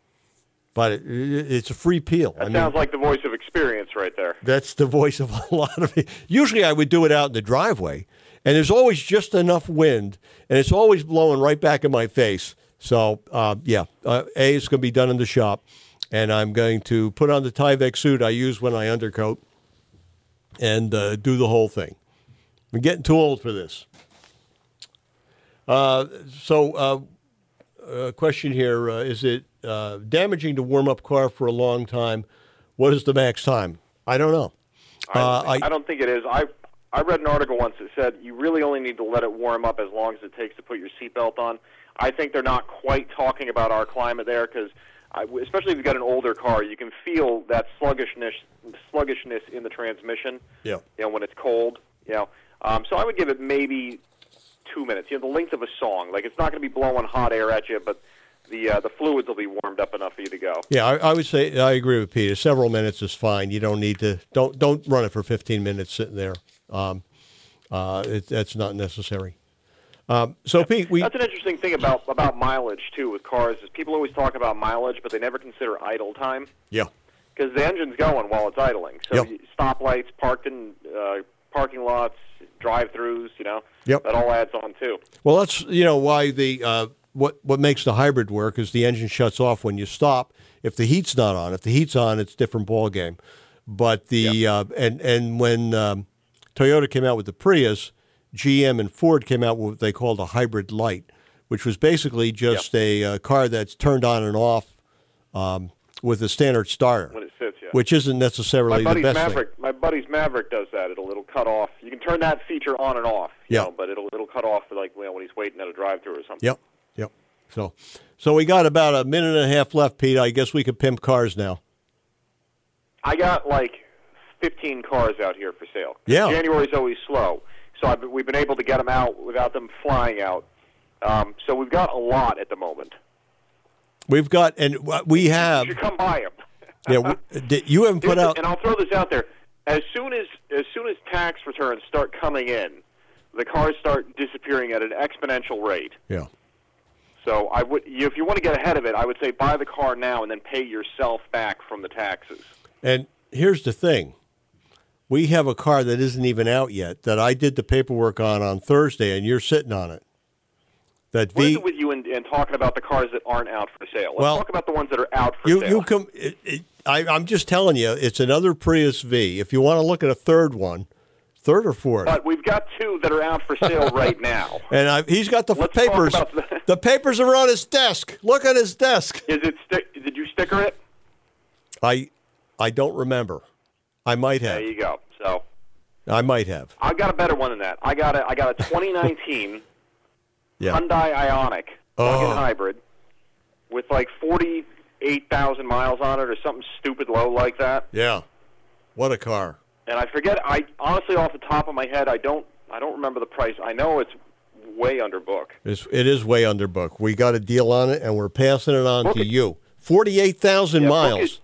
But it, it, it's a free peel. That I sounds mean, like the voice of experience right there. That's the voice of a lot of it. Usually I would do it out in the driveway, and there's always just enough wind, and it's always blowing right back in my face. So, uh, yeah, uh, A, it's going to be done in the shop, and I'm going to put on the Tyvek suit I use when I undercoat and uh, do the whole thing. I'm getting too old for this. Uh, so, uh, uh, question here, uh, is it uh, damaging to warm up car for a long time? What is the max time? I don't know. I don't, Uh, think, I- I don't think it is. I I read an article once that said you really only need to let it warm up as long as it takes to put your seatbelt on. I think they're not quite talking about our climate there, because especially if you've got an older car, you can feel that sluggishness sluggishness in the transmission. Yeah. You know, when it's cold. You know, um, so I would give it maybe two minutes. You know, the length of a song. Like, it's not going to be blowing hot air at you, but the uh, the fluids will be warmed up enough for you to go. Yeah, I, I would say I agree with Peter. Several minutes is fine. You don't need to don't don't run it for fifteen minutes sitting there. Um, uh, it, that's not necessary. Um, so yeah. Pete, we that's an interesting thing about about mileage too with cars is people always talk about mileage, but they never consider idle time. Yeah, because the engine's going while it's idling. So yep. you, stoplights, parked in uh, parking lots, drive-throughs, you know, yep. that all adds on too. Well, that's you know why the. Uh, What what makes the hybrid work is the engine shuts off when you stop. If the heat's not on, if the heat's on, it's a different ball game. But the yep. uh, and and when um, Toyota came out with the Prius, G M and Ford came out with what they called a hybrid light, which was basically just yep. a uh, car that's turned on and off um, with a standard starter. When it sits, yeah. Which isn't necessarily my the best Maverick, thing. My buddy's Maverick does that. It'll it'll cut off. You can turn that feature on and off. You yeah. know, but it'll it'll cut off for like you know, when he's waiting at a drive-thru or something. Yep. Yep. So, so we got about a minute and a half left, Pete. I guess we could pimp cars now. I got like fifteen cars out here for sale. Yeah. January's always slow, so I've been, we've been able to get them out without them flying out. Um, so we've got a lot at the moment. We've got, and we have. You should come buy them. Yeah, we, you haven't put Here's out. The, and I'll throw this out there: as soon as as soon as tax returns start coming in, the cars start disappearing at an exponential rate. Yeah. So I would, if you want to get ahead of it, I would say buy the car now and then pay yourself back from the taxes. And here's the thing. We have a car that isn't even out yet that I did the paperwork on on Thursday, and you're sitting on it. That What V- is it with you and, and talking about the cars that aren't out for sale? Let's well, talk about the ones that are out for you, sale. You come, it, it, I, I'm just telling you, it's another Prius V. If you want to look at a third one, third or fourth. But we've got two that are out for sale right now. And I, he's got the Let's papers. talk about the, the papers are on his desk. Look at his desk. Is it? Sti- did you sticker it? I, I don't remember. I might have. There you go. So I might have. I've got a better one than that. I got a I got a twenty nineteen yeah. Hyundai Ioniq plug-in oh. hybrid with like forty-eight thousand miles on it or something stupid low like that. Yeah. What a car. And I forget. I honestly, off the top of my head, I don't. I don't remember the price. I know it's way under book. It's, it is way under book. We got a deal on it, and we're passing it on book to it. you. Forty-eight thousand yeah, miles. Is,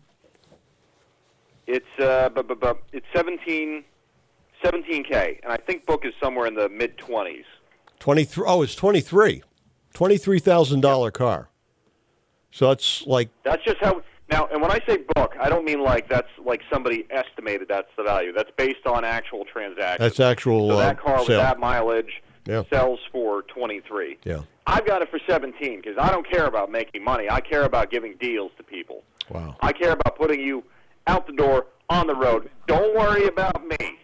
it's uh, bu- bu- bu- it's seventeen, seventeen K, and I think book is somewhere in the mid twenties. Twenty-three. Oh, it's twenty-three. Twenty-three thousand dollar car. So it's like that's just how. Now, and when I say book, I don't mean like that's like somebody estimated that's the value. That's based on actual transactions. That's actual. So that uh, car with sale. that mileage yeah. sells for twenty-three. Yeah. I've got it for seventeen because I don't care about making money. I care about giving deals to people. Wow. I care about putting you out the door on the road. Don't worry about me.